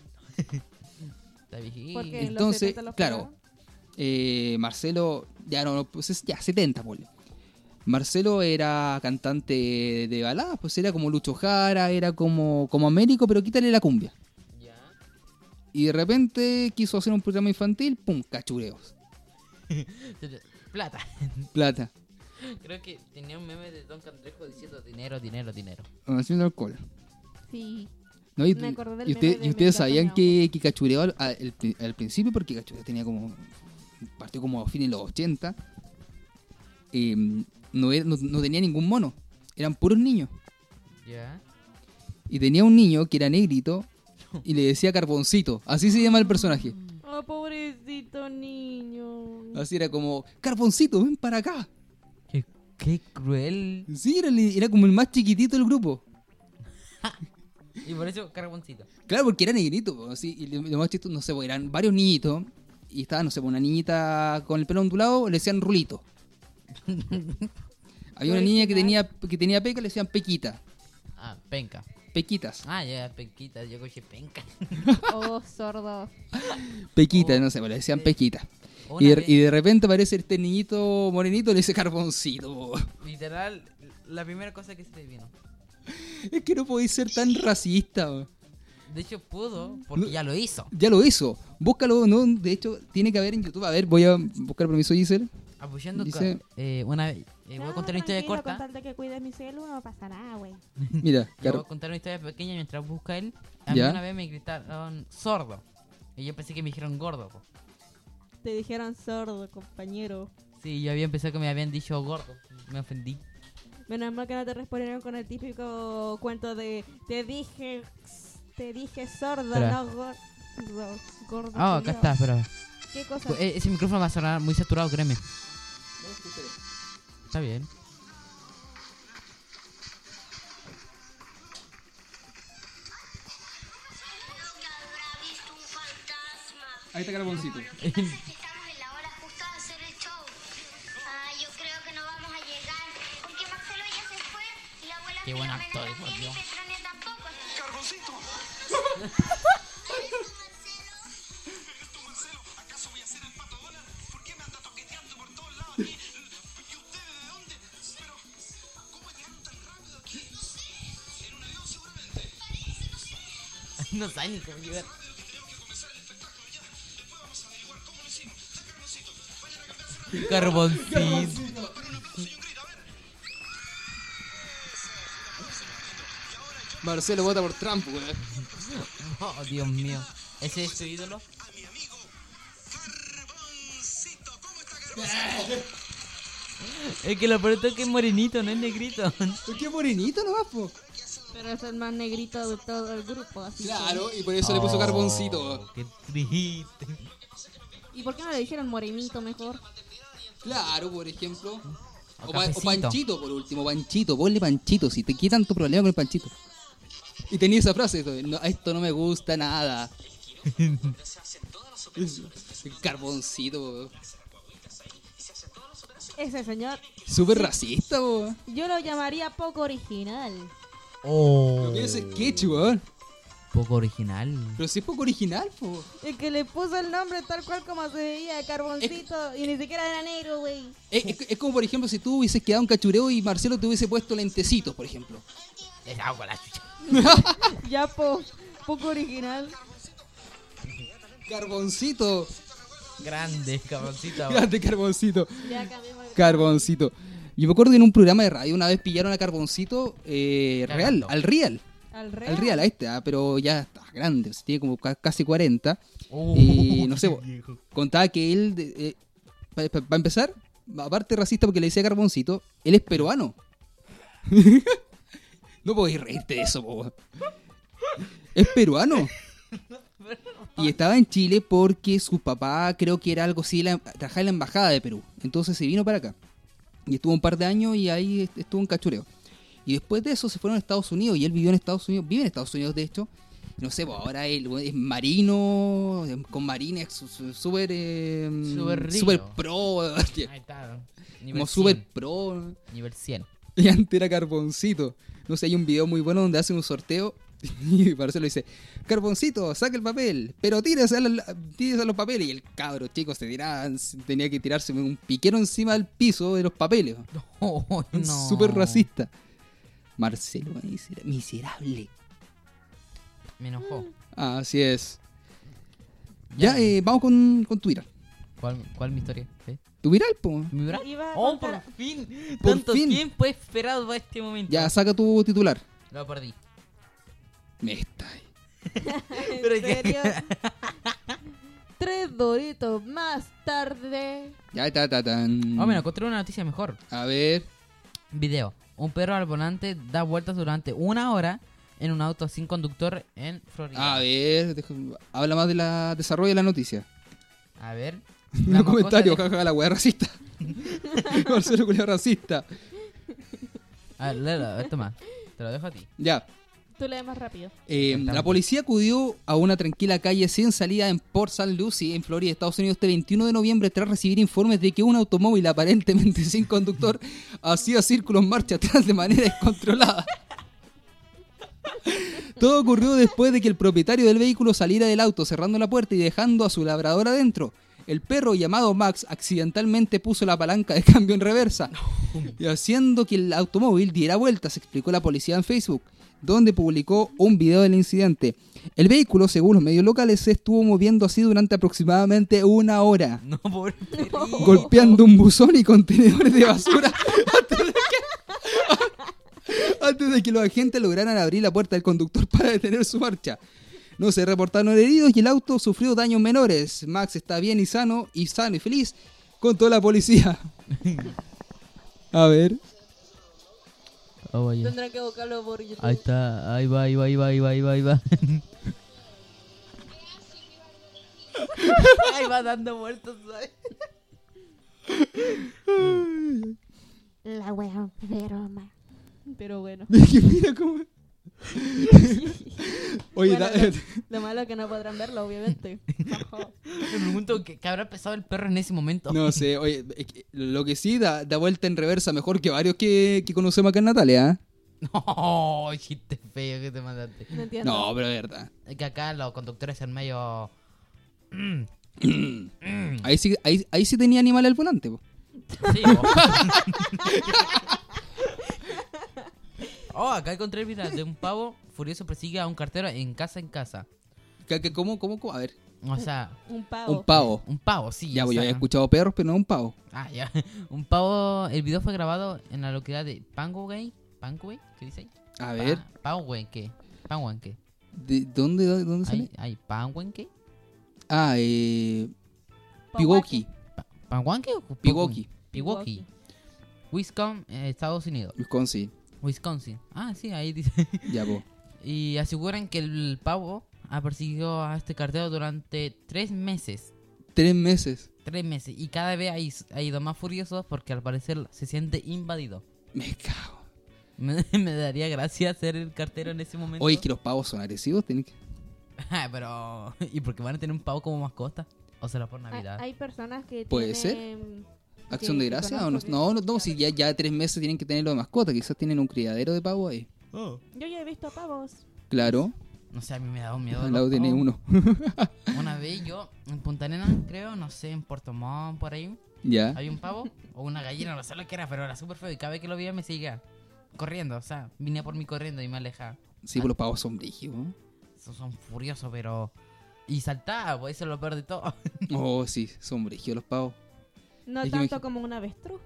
Está viejito. Porque en los Entonces, setenta los claro, pegaban. eh, Marcelo, ya no, no, pues es- ya, setenta, ponle. Marcelo era cantante de baladas, pues era como Lucho Jara, era como, como Américo, pero quítale la cumbia. Ya. Y de repente quiso hacer un programa infantil, pum, cachureos. Plata. Plata, Creo que tenía un meme de Don Candrejo diciendo dinero, dinero, dinero. haciendo alcohol. Sí. ¿No? Y, Me acordé del y usted- meme de y ustedes Gato sabían Miau. que, que Cachureo al, al- al principio, porque Cachureo tenía como. Partió como a fines de los ochenta. eh, no, era- no, no tenía ningún mono. Eran puros niños. Ya. Y tenía un niño que era negrito. Y le decía Carboncito. Así se llama el personaje. Oh, pobrecito niño. Así era como: Carboncito, ven para acá. Qué, qué cruel. Sí, era, el- era como el más chiquitito del grupo. Y por eso carboncito. Claro, porque era negrito, po, así, y lo lo más chistoso, no sé, po, eran varios niñitos, y estaba, no sé, po, una niñita con el pelo ondulado, le decían Rulito. Había una niña que tenía, que tenía peca, le decían Pequita. Ah, penca. Pequitas. Ah, ya, penquita. Yo coche penca. Oh, sordo. Pequita, Oh, no sé, po, le decían sí. Pequita. Una Y de, vez- y de repente aparece este niñito morenito, le dice Carboncito, po. Literal, la primera cosa que se le vino. Es que no podéis ser tan racista, po. De hecho, pudo, porque No. ya lo hizo. Ya lo hizo. Búscalo, ¿no? De hecho, tiene que haber en YouTube. A ver, voy a buscar permiso, Giselle. Apoyando Dice- ca- eh, una vez. eh, voy a No, contar una historia tranquilo, corta. Con tal de que cuides mi celu, no pasa nada, güey. Mira, Yo Car- voy a contar una historia pequeña mientras busca él. A Ya. mí una vez me gritaron sordo. Y yo pensé que me dijeron gordo. Po. Te dijeron sordo, compañero. Sí, yo había pensado que me habían dicho gordo. Me ofendí. Menos mal que no te respondieron con el típico cuento de te dije, te dije sordo, Espera. no gordo. gordo Ah, acá culiao. está, pero. ¿Qué cosa? Eh, Ese micrófono va a sonar muy saturado, créeme. Está bien. Ahí está Carboncito. Estamos en la hora justa de hacer el show. Ah, yo creo que no vamos a llegar porque Marcelo ya se fue y la abuela Qué buen Filomena actor, no por viene y Dios. Petronia tampoco. No sabe ni cómo llegar. Carboncito. Marcelo vota por Trump, weón. Oh, Dios mío. ¿Ese es tu ídolo? Es que lo peor es que es morenito, no es negrito. ¿Por qué morenito nomás, po? Pero es el más negrito de todo el grupo, así que- Claro, y por eso le puso Oh, Carboncito. Qué triste. ¿Y por qué no le dijeron morenito mejor? Claro, por ejemplo. O O, pa- o cafecito. Panchito, por último. Panchito, ponle Panchito. Si te queda tanto problema con el Panchito. Y tenía esa frase: no, esto no me gusta nada. Carboncito, Ese señor, súper racista, po. yo lo llamaría poco original. Oh. Pero mira ese sketch, weón. Poco original. Pero si es poco original, po. El que le puso el nombre tal cual como se veía, Carboncito, y ni siquiera era negro, güey. Es, es- es como, por ejemplo, si tú hubieses quedado un cachureo y Marcelo te hubiese puesto lentecitos, por ejemplo. Les hago la chucha. Ya, po, poco original. Carboncito. Grande, cabroncito. Grande Carboncito. Ya cambiamos de... Carboncito. Yo me acuerdo que en un programa de radio una vez pillaron a Carboncito eh, real, Cagando. al real. Al rey. Al real, a este, ah, pero ya está grande, o sea, tiene como ca- casi cuarenta. Oh, Y no sé, qué bo- viejo. contaba que él, para empezar, aparte racista porque le decía Carboncito, él es peruano. No podéis reírte de eso, po. Es peruano. Y estaba en Chile porque su papá creo que era algo así, la, trabajaba en la embajada de Perú. Entonces se vino para acá. Y estuvo un par de años y ahí est- estuvo en cachureo. Y después de eso se fueron a Estados Unidos y él vivió en Estados Unidos, vive en Estados Unidos de hecho. No sé, pues ahora él es marino, eh, con marines, su- su- súper eh, Súper rico. súper pro, Ahí está. Nivel como súper cien. pro. Nivel cien. Y antes era Carboncito. No sé, hay un video muy bueno donde hacen un sorteo y Marcelo dice, Carboncito, saca el papel, pero tírese a, la- tírese a los papeles. Y el cabro chico se tiraba, tenía que tirarse un piquero encima del piso de los papeles. Oh, no. Súper racista. Marcelo, misera- miserable. Me enojó. Así es. Ya, eh, vamos con, con tu viral. ¿Cuál, ¿Cuál mi historia? ¿Sí? Tu viral, po. ¿Mi bra- Iba a Oh, contar- por fin. Por Tanto fin. tiempo he esperado para este momento. Ya, saca tu titular. Lo perdí. Me está ahí. ¿En Pero ya- serio? Tres doritos más tarde. Ya, está, está, tan. Oh, me encontré una noticia mejor. A ver. Video. Un perro al volante da vueltas durante una hora en un auto sin conductor en Florida. A ver, deja- habla más de la desarrollo de la noticia. A ver. Un La comentario, mocosa jaja, la weá racista. Marcelo culiao racista. de- A ver, léelo, toma. Te lo dejo a ti. Ya. Tú lees más rápido. Eh, Exactamente. la policía acudió a una tranquila calle sin salida en Port Saint Lucie, en Florida, Estados Unidos, este veintiuno de noviembre, tras recibir informes de que un automóvil aparentemente sin conductor hacía círculos marcha atrás de manera descontrolada. Todo ocurrió después de que el propietario del vehículo saliera del auto cerrando la puerta y dejando a su labrador adentro. El perro, llamado Max, accidentalmente puso la palanca de cambio en reversa, y haciendo que el automóvil diera vueltas, explicó la policía en Facebook, donde publicó un video del incidente. El vehículo, según los medios locales, se estuvo moviendo así durante aproximadamente una hora, No, pobre perrito. golpeando un buzón y contenedores de basura antes de que, antes de que los agentes lograran abrir la puerta del conductor para detener su marcha. No se reportaron heridos y el auto sufrió daños menores. Max está bien y sano, y sano y feliz, contó la policía. A ver. Oh, vaya. Tendrán que buscarlo por YouTube. Ahí está, ahí va, ahí va, ahí va, ahí va, ahí va, ahí va. Ahí va dando vueltas, ¿sabes? La wea broma. Pero bueno. Que mira cómo... Oye, Bueno, da- Lo malo es que no podrán verlo, obviamente. Me pregunto qué, qué habrá pesado el perro en ese momento. no sé, oye, es que lo que sí da, da vuelta en reversa mejor que varios que, que conocemos acá en Natalia, ¿eh? No, chiste feo que te mandaste. No entiendo. No, pero es verdad. Es que acá los conductores son medio... Ahí sí, ahí, ahí sí tenía animal al volante, po. Sí, oh. Oh, acá encontré el video de un pavo furioso persigue a un cartero en casa en casa. ¿Qué- qué- ¿Cómo, cómo, cómo? A ver, O sea, Un pavo. un pavo. un pavo, sí. Ya, o pues yo sea, había escuchado perros, pero no un pavo. Ah, ya. Un pavo. El video fue grabado en la localidad de Panguay. ¿Panguay? ¿Qué dice ahí? A ver, Pa Panguenque. Panguenque. ¿de dónde, dónde, dónde sale? Ahí, ahí, Panguenque. Ah, eh... Pewaukee. Pewaukee. Pa- ¿Panguanque o Pewaukee. Pewaukee. Wisconsin, eh, Estados Unidos. Wisconsin. Wisconsin. Ah, sí, ahí dice. Ya, po. Y aseguran que el pavo ha perseguido a este cartero durante tres meses. Tres meses. Tres meses. Y cada vez ha is- ha ido más furioso porque al parecer se siente invadido. Me cago. Me, me daría gracia ser el cartero en ese momento. Oye, es que los pavos son agresivos, tienen que... Ah, pero... ¿Y por qué van a tener un pavo como mascota? ¿O será por Hay, Navidad? hay personas que ¿Puede tienen... ¿Acción que- de que gracia o no? conozco que- No, no, no, si ya, ya tres meses tienen que tenerlo de mascota, quizás tienen un criadero de pavo ahí. Oh. Yo ya he visto pavos. Claro, No sé, a mí me da un miedo. al lado los tiene pavos. uno. Una vez yo, en Punta Arenas, creo, no sé, en Puerto Montt, por ahí, Ya. había un pavo o una gallina, no sé lo que era, pero era súper feo. Y cada vez que lo veía me seguía corriendo, o sea, vine por mí corriendo y me alejaba. Sí, pues los pavos son brígidos. Esos son furiosos, pero... Y saltaba, pues eso es lo peor de todo. Oh, sí, son brígidos los pavos. No Es que tanto imagi- como un avestruz.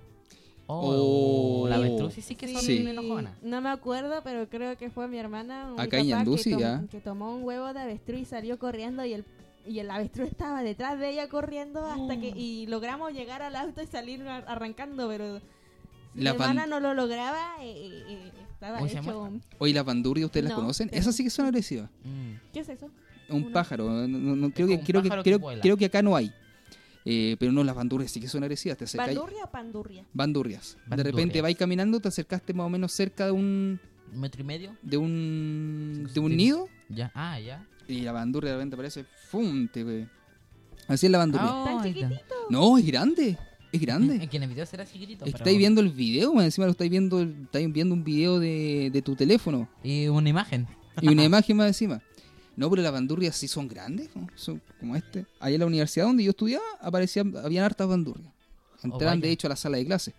Oh. La avestruz sí, sí que son Sí. enojonas. No me acuerdo, pero creo que fue mi hermana o mi Acá en papá Yandú, sí, que, tom- ya. que tomó un huevo de avestruz y salió corriendo y el y el avestruz estaba detrás de ella corriendo hasta que y logramos llegar al auto y salir ar- arrancando, pero si La mi pan- hermana no lo lograba eh, eh, estaba ¿Cómo se hecho. llama? Oye, las bandurrias, ¿ustedes las No, conocen? pero- Esas sí que son agresivas. Mm. ¿Qué es eso? Un Una- pájaro. No, no- no- creo, que, Un creo, que, pájaro que creo, vuela. creo que acá no hay. Eh, pero no, las bandurrias sí que son agresivas. Te acercas- ¿Bandurria o pandurria? Bandurrias. De Bandurrias. repente vais caminando, te acercaste más o menos cerca de un ¿Un metro y medio? de un Sí, de un sí. nido Ya, ah, ya. y la bandurria de repente aparece, ¡fum! Te, ve. Así es la bandurria. Ah, ¿Tan ahí está. chiquitito? No, es grande. Es grande. Es que en el video será chiquitito, pero... Estáis viendo el video, man, encima lo estáis viendo, estáis viendo un video de, de tu teléfono Y una imagen. y una imagen más encima. No, pero las bandurrias sí son grandes, ¿no? Son como este. Allá en la universidad donde yo estudiaba, aparecían, habían hartas bandurrias. Entraban vaya. de hecho a la sala de clase.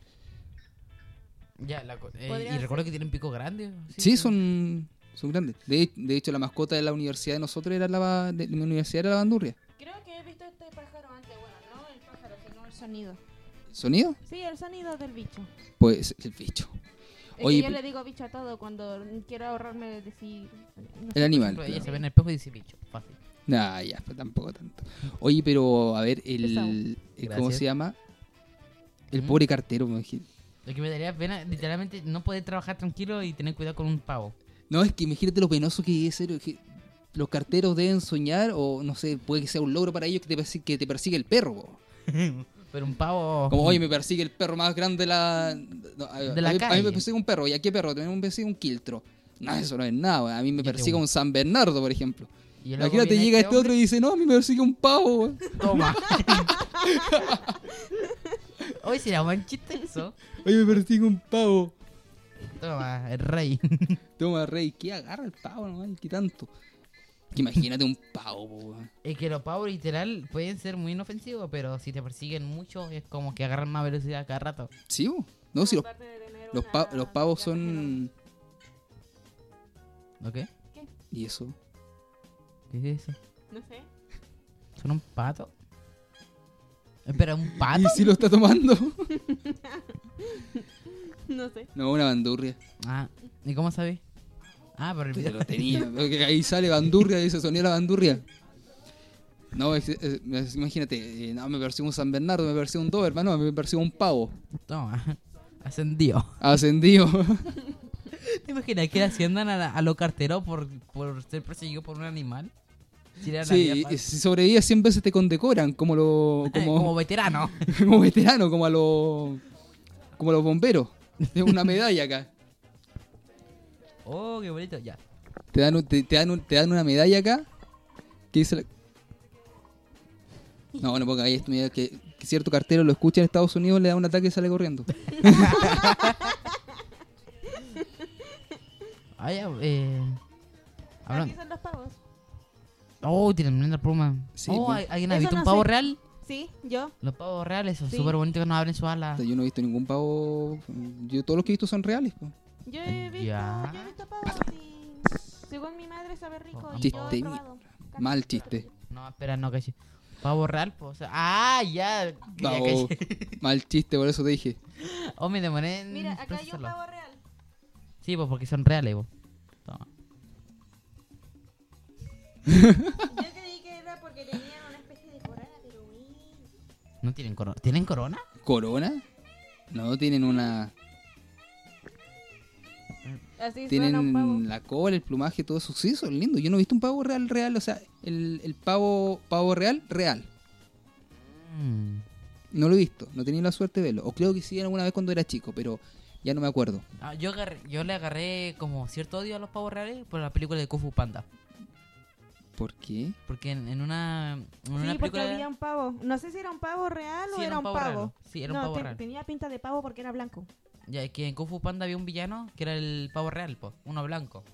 Ya, la co- eh, Podría y recuerdo que tienen pico grande. Sí, son, son grandes. De, de hecho, la mascota de la universidad de nosotros era la, ba- de, de mi universidad era la bandurria. Creo que he visto este pájaro antes, bueno, no el pájaro, sino el sonido. ¿Sonido? Sí, el sonido del bicho. Pues el bicho. Es Oye, que yo pero- le digo bicho a todo cuando quiero ahorrarme de decir... no El sé. animal. Ella claro. se ve en el espejo y dice bicho. Fácil. Nah, ya, pues tampoco tanto. Oye, pero a ver, Pesado. el, el- ¿cómo Gracias. se llama? El ¿Mm? pobre cartero, me imagino. Lo que me daría pena, literalmente, no poder trabajar tranquilo y tener cuidado con un pavo. No, es que imagínate lo penoso que debe ser. Que los carteros deben soñar, o no sé, puede que sea un logro para ellos que te, persi- que te persigue el perro. Po. Pero un pavo... Como, oye, me persigue el perro más grande de la, no, a, De la a mí, a mí calle. me persigue un perro. ¿Y a qué perro? Tenemos un persigue un quiltro. No, eso no es nada, weón. A mí me Yo te persigue voy. un San Bernardo, por ejemplo. Y luego Imagínate, viene llega este hombre, otro y dice, no, a mí me persigue un pavo, weón. Toma. Hoy será buen chiste eso. Oye, me persigue un pavo. Toma, el rey. Toma, rey, ¿qué agarra el pavo, no? ¿Qué tanto? Que imagínate un pavo, po, weón. Es que los pavos literal pueden ser muy inofensivos, pero si te persiguen mucho es como que agarran más velocidad cada rato. Sí, po. No, si los, Aparte de tener los, una pa- los pavos vida muy son... ¿Ok? ¿Y eso? ¿Qué es eso? No sé. ¿Son un pato? Espera, ¿un pato? ¿Y si lo está tomando? No sé. No, una bandurria. Ah, ¿y cómo sabes? Ah, por el Pero video. lo tenía. Porque ahí sale bandurria y se sonía la bandurria. No, es- es- es- imagínate, eh, no me persigue un San Bernardo, me persigue un Doberman, no, me persigue un pavo. Toma, ascendió. Ascendido. ¿Te imaginas que le asciendan a, la- a los carteros por, por ser perseguido por un animal? Si era la Sí, vida y fácil. si sobrevives cien veces te condecoran, como lo, como... como, veterano. como veterano, como a los como a los bomberos. Es una medalla acá. Oh, qué bonito, ya. Te dan, un- te, te dan, un- te dan una medalla acá que dice... la- No, no ponga ahí esto, mira, que, que cierto cartero lo escucha en Estados Unidos, le da un ataque y sale corriendo. Ah, ya, eh... Aquí Hablando... son los pavos. Oh, tienen una pluma. Sí, oh, pues. ¿hay- ¿alguien ha Eso visto no un pavo sé. real? Sí, yo. Los pavos reales son Sí. súper bonitos que nos abren su ala. Yo no he visto ningún pavo. Yo todos los que he visto son reales. Po. Yo he visto, Ya. yo he visto pavos y según mi madre sabe rico Oh, y yo chiste he mío. probado. Mal chiste. No, espera, no caché. Pavo real, pues. O sea, ah, ya. ya Pavo. caché. Mal chiste, por eso te dije. Oh, me demoré en Mira, acá hay un procesarlo. pavo real. Sí, pues porque son reales, pues. Toma. Yo creí que era porque tenían una especie de corona, pero uy. ¿No tienen corona? ¿Tienen corona? ¿Corona? No, tienen una. Así suena un pavo. Tienen la cola, el plumaje, todo eso. Sí, son lindos. Yo no he visto un pavo real, real. O sea, el, el pavo pavo real, real. Mm. No lo he visto. No he tenido la suerte de verlo. O creo que sí alguna vez cuando era chico, pero ya no me acuerdo. Ah, yo, agarré- yo le agarré como cierto odio a los pavos reales por la película de Kung Fu Panda. ¿Por qué? Porque en, en una, en Sí, una porque película... había un pavo. No sé si era un pavo real o Sí, era un pavo. real. Sí, era un no, pavo te- real. tenía pinta de pavo porque era blanco. Ya, es que en Kung Fu Panda había un villano que era el pavo real, pues, uno blanco.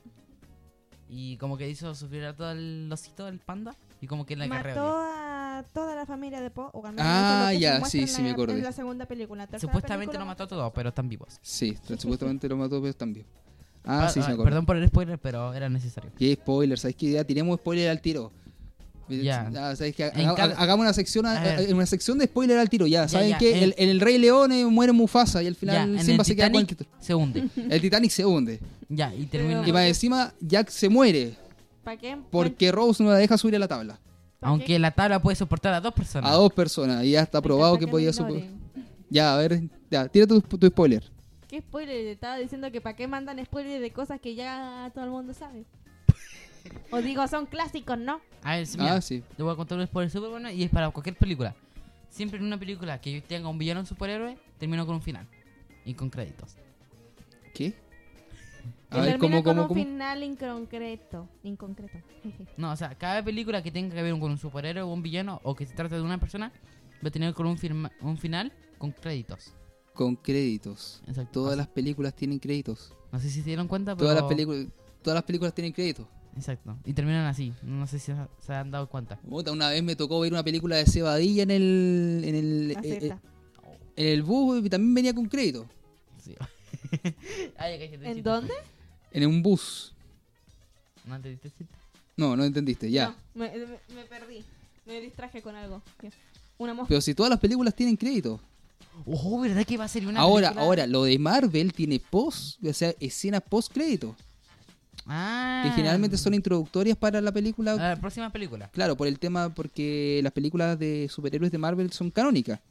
Y como que hizo sufrir a todo el osito del panda y como que le agarré Mató odio. a toda la familia de Po. O al menos Ah, eso es lo que ya, se muestra sí, en sí, la- me acordé. En la segunda película. En la tercera Supuestamente película no mató a muestra todos, pero están vivos. Sí, supuestamente lo mató, pero también. Ah, Ah, sí, se me ah, acuerdo. Perdón por el spoiler, pero era necesario. Qué spoiler, ¿sabes qué? Ya tiremos spoiler al tiro. Ya. Ah, ¿sabes qué? En Haga- cada- Hagamos una sección, A ver. eh, una sección de spoiler al tiro, ya. Ya, ¿Saben ya, qué? en- El, en el Rey León eh, muere Mufasa y al Ya, final en Simba el se queda con el Titanic título. se hunde. El Titanic se hunde. Ya, y termina... Y más encima, Jack se muere ¿Para qué? porque Rose no la deja subir a la tabla. ¿Para Aunque qué? la tabla puede soportar a dos personas. A dos personas. Y ya está Me probado encanta que me podía ignoren. soportar. Ya, a ver, ya, tira tu, tu spoiler. ¿Qué spoiler? Te estaba diciendo que para qué mandan spoilers de cosas que ya todo el mundo sabe. Os digo, son clásicos, ¿no? A ver, mira, Ah, sí. te voy a contar un spoiler súper bueno y es para cualquier película. Siempre en una película que tenga un villano, un superhéroe, termino con un final. Y con créditos. ¿Qué? Que A ver, termina ¿cómo, con cómo, un cómo? final inconcreto. Inconcreto. Jeje. No, o sea, cada película que tenga que ver con un superhéroe o un villano o que se trate de una persona va a tener con un, firma- un final con créditos. Con créditos. Exacto. Todas Así- las películas tienen créditos. No sé si se dieron cuenta, pero... Todas las películas, todas las películas tienen créditos. Exacto. Y terminan así. No sé si se, se han dado cuenta. Puta, una vez me tocó ver una película de Cebadilla en el en el La eh, Z. eh, en el bus y también venía con crédito. Sí. Ay, ya cállate, ¿En chiste. dónde? En un bus. ¿No entendiste el chiste? No, no entendiste, ya. No, me, me- me perdí. Me distraje con algo. Ya. Una mosca. Pero si todas las películas tienen crédito. Oh, ¿verdad que va a ser una Ahora, película? ahora, lo de Marvel tiene post, o sea, escenas post crédito. Ah. Que generalmente son introductorias para la película. La próxima película. Claro, por el tema, porque las películas de superhéroes de Marvel son canónicas.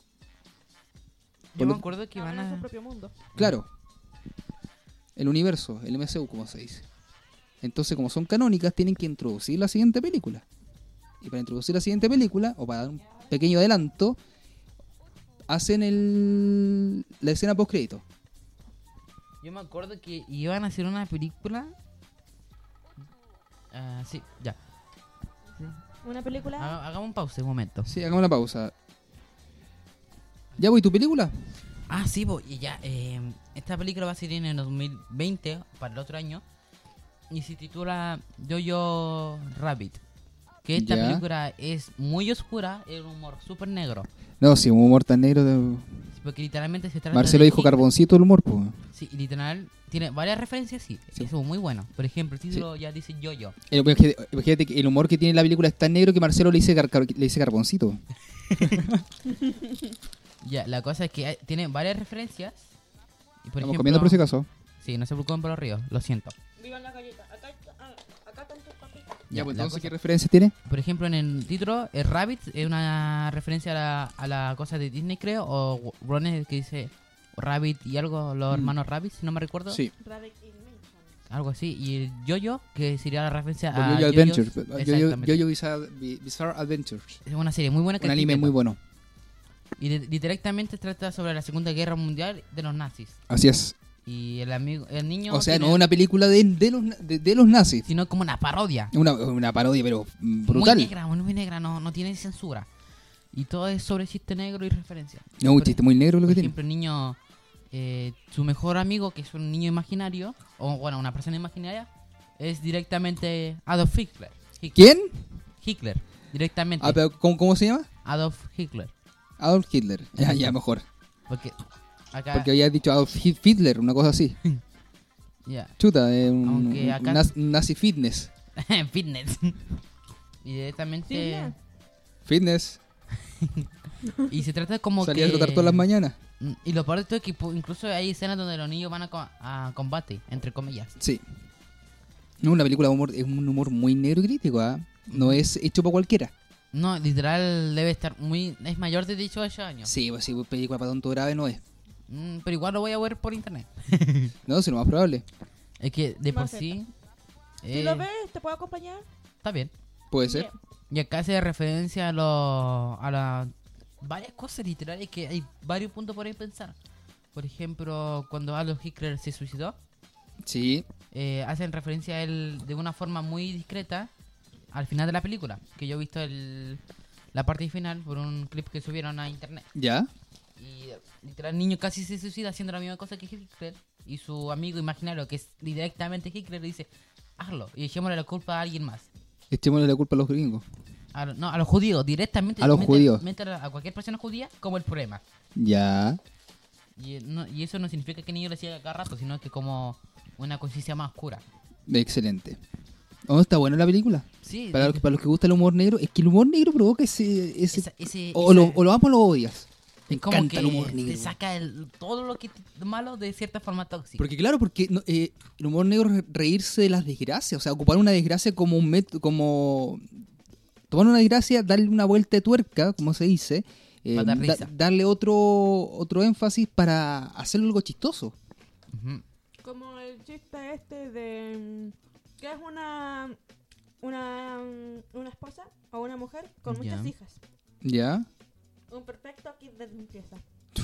Yo Por me lo- acuerdo que van Abren su a... propio mundo. Claro. El universo, el M C U, como se dice. Entonces, como son canónicas, tienen que introducir la siguiente película. Y para introducir la siguiente película, o para dar un pequeño adelanto, hacen el la escena post crédito. Yo me acuerdo que iban a hacer una película. Ah, sí, ya. Sí. Una película. Haga- hagamos un pausa un momento. Sí, hagamos una pausa. ¿Ya voy tu película? Ah, sí, bo, y ya. Eh, esta película va a salir en el dos mil veinte, para el otro año. Y se titula Jojo Rabbit. Que esta Ya. película es muy oscura, es un humor súper negro. No, sí, un humor tan negro. De... Porque literalmente se trata Marcelo de dijo Hitler. carboncito el humor, pues. Sí, y literal tiene varias referencias, sí. Sí. Eso es muy bueno. Por ejemplo, el título ya dice Yo-Yo. Eh, Imagínate imagínate que el humor que tiene la película es tan negro que Marcelo le dice, car- car- le dice carboncito. Ya, la cosa es que hay- tiene varias referencias. Y por Estamos ejemplo, comiendo por si acaso. Sí, no se preocupen por los ríos, lo siento. Vivan las galletas. Acá, ah, acá están tus papitas. Ya, Ya, pues la entonces, cosa- ¿qué referencias tiene? Por ejemplo, en el título, el Rabbit es una referencia a la, a la cosa de Disney, creo. O Ron es el que dice Rabbit y algo, los Mm. hermanos Rabbit, si no me recuerdo. Sí. Rabbit Invention. Algo así. Y el Yo-Yo, que sería la referencia Por a Yo-Yo Yo-Yo's- Adventures. Yo-Yo Exactamente. Yo-Yo Bizarre, Bizarre Adventures. Es una serie muy buena que Un es anime completa. muy bueno. Y de- directamente trata sobre la Segunda Guerra Mundial de los nazis. Así es. Y el amigo, el niño. O sea, tiene- no es una película de, de, los, na- de, de los nazis. sino como una parodia. Una, una parodia, pero mm, brutal. Muy negra, muy, muy negra, no, no tiene censura. Y todo es sobre chiste negro y referencia. No, un Por- chiste muy negro lo Por que tiene. ejemplo, el niño, eh, su mejor amigo, que es un niño imaginario, o bueno, una persona imaginaria, es directamente Adolf Hitler. Hitler. ¿Quién? Hitler, directamente. Ah, pero ¿cómo, ¿cómo se llama? Adolf Hitler. Adolf Hitler. Ya, ya, mejor. Porque acá, Porque había dicho Adolf Hi- Hitler, una cosa así. ya, Chuta, eh, un, Aunque un acá- naz- nazi fitness. fitness. Y directamente, Fitness. Fitness. y se trata como Salía que... a trotar todas las mañanas. Mm, Y lo peor de todo es que pu- incluso hay escenas donde los niños van a, co- a combate, entre comillas. Sí. No, una película de humor, es un humor muy negro y crítico, ¿ah? No es hecho para cualquiera. No, literal debe estar muy... Es mayor de dieciocho años. Sí, pues sí, pues, película para tonto grave no es. Mm, pero igual lo voy a ver por internet. No, es lo más probable. Es que de por Más sí... Si eh, lo ves, ¿te puedo acompañar? Está bien. Puede ser. Y acá se referencia a los... A las... Varias cosas literales que hay varios puntos por ahí pensar. Por ejemplo, cuando Adolf Hitler se suicidó, Sí. eh, hacen referencia a él de una forma muy discreta al final de la película. Que yo he visto el, la parte final por un clip que subieron a internet. ¿Ya? Y eh, literal, el niño casi se suicida haciendo la misma cosa que Hitler. Y su amigo imaginario, que es directamente Hitler, le dice: hazlo y echémosle la culpa a alguien más. Echémosle la culpa a los gringos. A, lo- no, a los judíos, directamente. A los mete- judíos. mete a, a cualquier persona judía como el problema. Ya. Y, eh, no- y eso no significa que el niño le siga cada rato, sino que como una conciencia más oscura. Excelente. Oh, está buena la película. Sí, Para de- los, que- para los que gusta el humor negro, es que el humor negro provoca ese... ese esa- ese, o, esa- lo, o lo amas o lo odias. Me es como encanta que el humor te negro. saca el- todo lo que t- malo de cierta forma tóxica. Porque claro, porque no, eh, el humor negro es reírse de las desgracias. O sea, ocupar una desgracia como un método, como... Tomar una desgracia, darle una vuelta de tuerca, como se dice. eh, Para dar da- risa. darle otro otro énfasis para hacerlo algo chistoso. Ujú. Como el chiste este de... mm, que es una... Una, mm, una esposa o una mujer con Ya. muchas hijas. ¿Ya? Un perfecto kit de limpieza.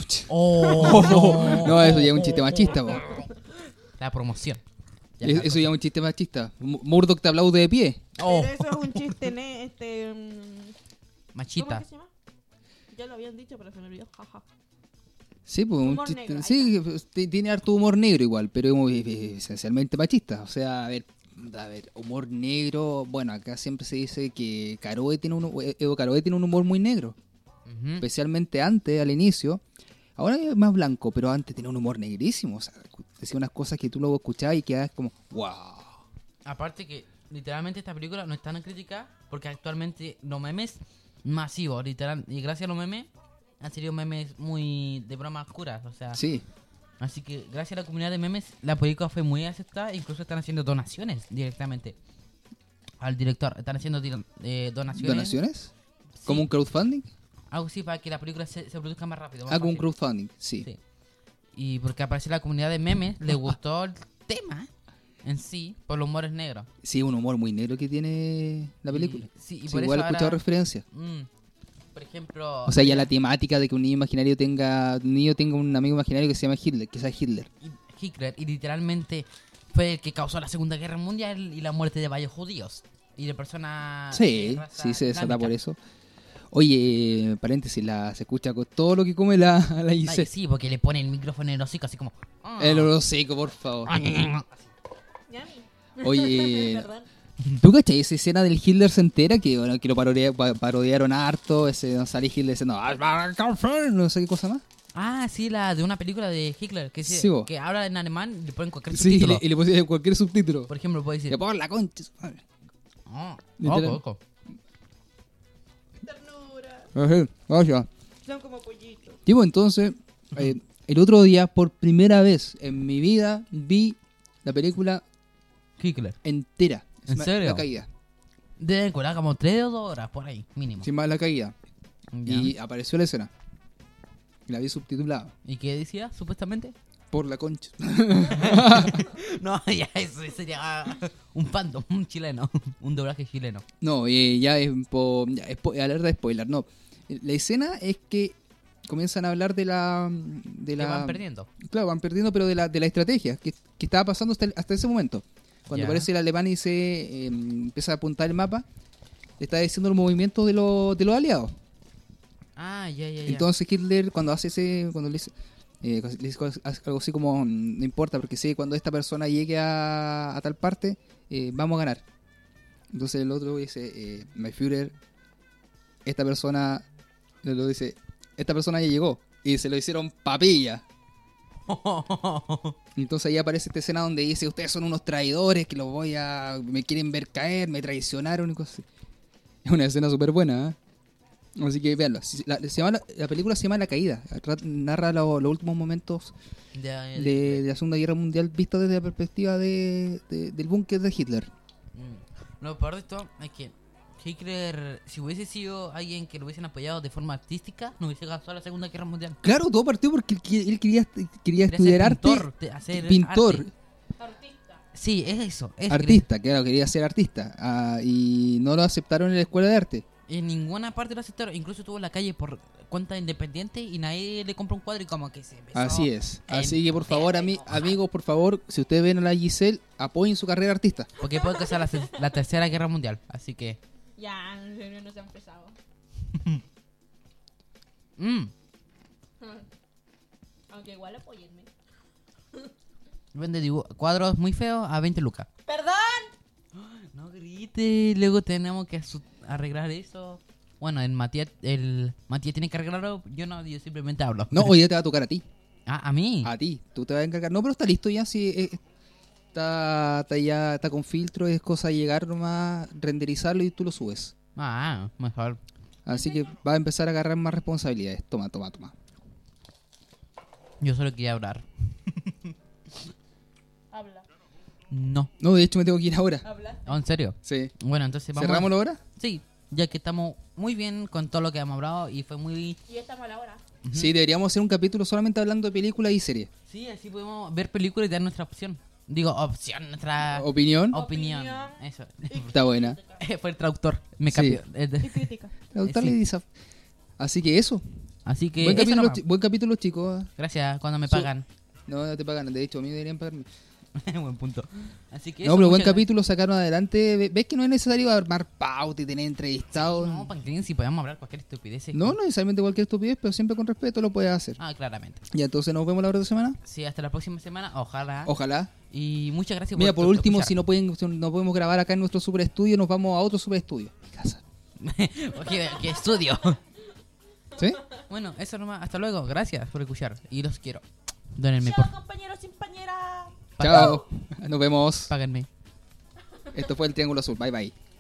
Oh, No, eso ya es un chiste machista, po. La promoción. Ya, Es- la eso ya es un chiste machista. M- Murdoch te aplaude de pie. Oh, Pero eso es un chiste, ne, este... mm, ¿Cómo machita. que se llama? Ya lo habían dicho, pero se me olvidó. Jaja. Sí, pues un Humor chiste. negro, ahí Sí, pues, t- tiene harto humor negro igual, pero es muy- es esencialmente machista. O sea, a ver, a ver, humor negro. Bueno, acá siempre se dice que Caroe tiene un, Evo Caroe tiene un humor muy negro. Ujú. Especialmente antes, al inicio. Ahora es más blanco, pero antes tenía un humor negrísimo. O sea, decía unas cosas que tú luego escuchabas y quedabas como, wow. Aparte que literalmente esta película no es tan crítica porque actualmente los memes masivos, literal, y gracias a los memes han sido memes muy de bromas oscuras, o sea, Sí, así que gracias a la comunidad de memes la película fue muy aceptada, incluso están haciendo donaciones directamente al director, están haciendo di- eh, donaciones, ¿donaciones? Sí, ¿Como un crowdfunding? algo así para que la película se, se produzca más rápido, más Ah, como un fácil. crowdfunding, sí. Sí. Y porque aparece la comunidad de memes, le gustó el tema en sí por los humores negros. Sí, un humor muy negro que tiene la Y- película. sí, y Sí, por igual he eso escuchado ahora- referencias. Mm, por ejemplo, O sea, ya la temática de que un niño imaginario tenga un niño tenga un amigo imaginario que se llama Hitler, que sea Hitler. y Hitler y literalmente fue el que causó la Segunda Guerra Mundial y la muerte de varios judíos y de personas. Sí, de raza sí se desata islámica. por eso. Oye, paréntesis, la, se escucha con todo lo que come la, la Ay, Giselle. sí, porque le pone el micrófono en el hocico así como. ah. El hocico, por favor. Yami. Oye, Perdón. ¿tú cachai esa escena del Hitler se entera? Que, bueno, que lo parodia- pa- parodiaron harto, ese don sale Hitler diciendo "Ah, no sé qué cosa más. Ah, sí, la de una película de Hitler que, Sí, vos. que habla en alemán y le ponen cualquier Sí, y subtítulo. le, y le pusieron cualquier subtítulo. Por ejemplo, puede decir. Le pongo la concha. su madre. Oh, Literal. ojo, ojo. Ternura. Ajá, vaya. Son como pollitos. Tipo, entonces, eh, el otro día, por primera vez en mi vida, vi la película Hitler. entera. ¿En Sin serio? La caída. Deben curar como tres o dos horas por ahí, mínimo. Sin más la caída. Ya. Y apareció la escena. Y la vi subtitulada. ¿Y qué decía, supuestamente? Por la concha. No, ya eso sería un fandom, un chileno, un doblaje chileno. No, eh, ya es po, ya, spo- alerta de spoiler. No. La escena es que comienzan a hablar de la. De Que la van perdiendo. Claro, van perdiendo, pero de la, de la estrategia que, que estaba pasando hasta, hasta ese momento. Cuando Ya. aparece el alemán y se eh, empieza a apuntar el mapa, le está diciendo los movimientos de, los de los aliados. Ah, ya, ya, ya. Entonces Hitler, cuando hace ese. Cuando le dice, eh, le dice algo así como: no importa, porque sé que cuando esta persona llegue a, a tal parte, eh, vamos a ganar. Entonces el otro dice: eh, My Führer, esta persona. Lo dice: esta persona ya llegó. Y se lo hicieron papilla. Entonces ahí aparece esta escena donde dice: ustedes son unos traidores que los voy a... me quieren ver caer, me traicionaron y cosas así. Es una escena súper buena, ¿eh? Así que veanlo. La, se llama la, la película se llama La Caída. Ra- Narra lo- los últimos momentos Ya, ya, de, de la Segunda Guerra Mundial vista desde la perspectiva de, de- del búnker de Hitler. Mm. Lo peor de esto es que Hitler, si hubiese sido alguien que lo hubiesen apoyado de forma artística, no hubiese causado la Segunda Guerra Mundial. Claro, todo partió porque él, qui- él quería, quería Quería estudiar ser arte. pintor, te- hacer pintor, arte. Artista. Sí, es eso. Es artista, claro, quería ser artista. Ah, y no lo aceptaron en la escuela de arte. En ninguna parte lo aceptaron. Incluso estuvo en la calle por cuenta independiente y nadie le compró un cuadro y como que se empezó. Así es. a Así que por favor, ami- enojar. amigos, por favor, si ustedes ven a la Giselle, apoyen su carrera artista. Porque puede que sea la, se- la tercera guerra mundial. Así que. Ya, en serio, no se ha empezado. Mmm. Aunque igual apóyenme. Vende dibu- cuadros muy feos a veinte lucas. ¡Perdón! No grite, luego tenemos que asu- arreglar eso. Bueno, el Matías, el Matías tiene que arreglarlo, yo no, yo simplemente hablo. No, hoy día te va a tocar a ti. Ah, a mí. A ti. Tú te vas a encargar. No, pero está listo ya. Sí, eh, está, está ya está con filtro. Es cosa de llegar nomás, renderizarlo y tú lo subes. Ah, mejor. Así que va a empezar a agarrar más responsabilidades. Toma, toma, toma. Yo solo quería hablar. Habla, No. No, de hecho me tengo que ir ahora. habla. Oh, ¿en serio? Sí. Bueno, entonces vamos. ¿Cerramos la hora? Sí, ya que estamos muy bien con todo lo que hemos hablado y fue muy. Y estamos a la hora. Ujú. Sí, deberíamos hacer un capítulo solamente hablando de películas y series. Sí, así podemos ver películas y dar nuestra opción. Digo, opción, nuestra Opinión. opinión. Opinión. Eso. Está buena. Fue el traductor. Me Sí. cambió. Eh, de- Y crítica. Traductor Sí. Lady Saf. Así que eso. Así que. Buen eso capítulo, nomás. chi- buen capítulo, chicos. Gracias, cuando me Su- pagan. No, no te pagan. De hecho, a mí deberían pagarme. Buen punto. Así que No, eso, pero buen muchas capítulo sacaron adelante. Ve- ¿Ves que no es necesario armar pauta y tener entrevistados? gracias. No, Panquilín, si podemos hablar cualquier estupidez. No, no necesariamente cualquier estupidez, pero siempre con respeto lo puedes hacer. Ah, claramente. Y entonces nos vemos la otra semana. Sí, hasta la próxima semana, ojalá. Ojalá. Y muchas gracias Mira, por tu- último, escuchar. si no pueden, si no podemos grabar acá en nuestro super estudio, nos vamos a otro super estudio. Mi casa. Oye, qué estudio. ¿Sí? Bueno, eso nomás. Hasta luego. Gracias por escuchar. Y los quiero. Dónenme, por Chao, compañeros sin pañera. Chao. Nos vemos. Páganme. Esto fue el Triángulo Azul. Bye bye.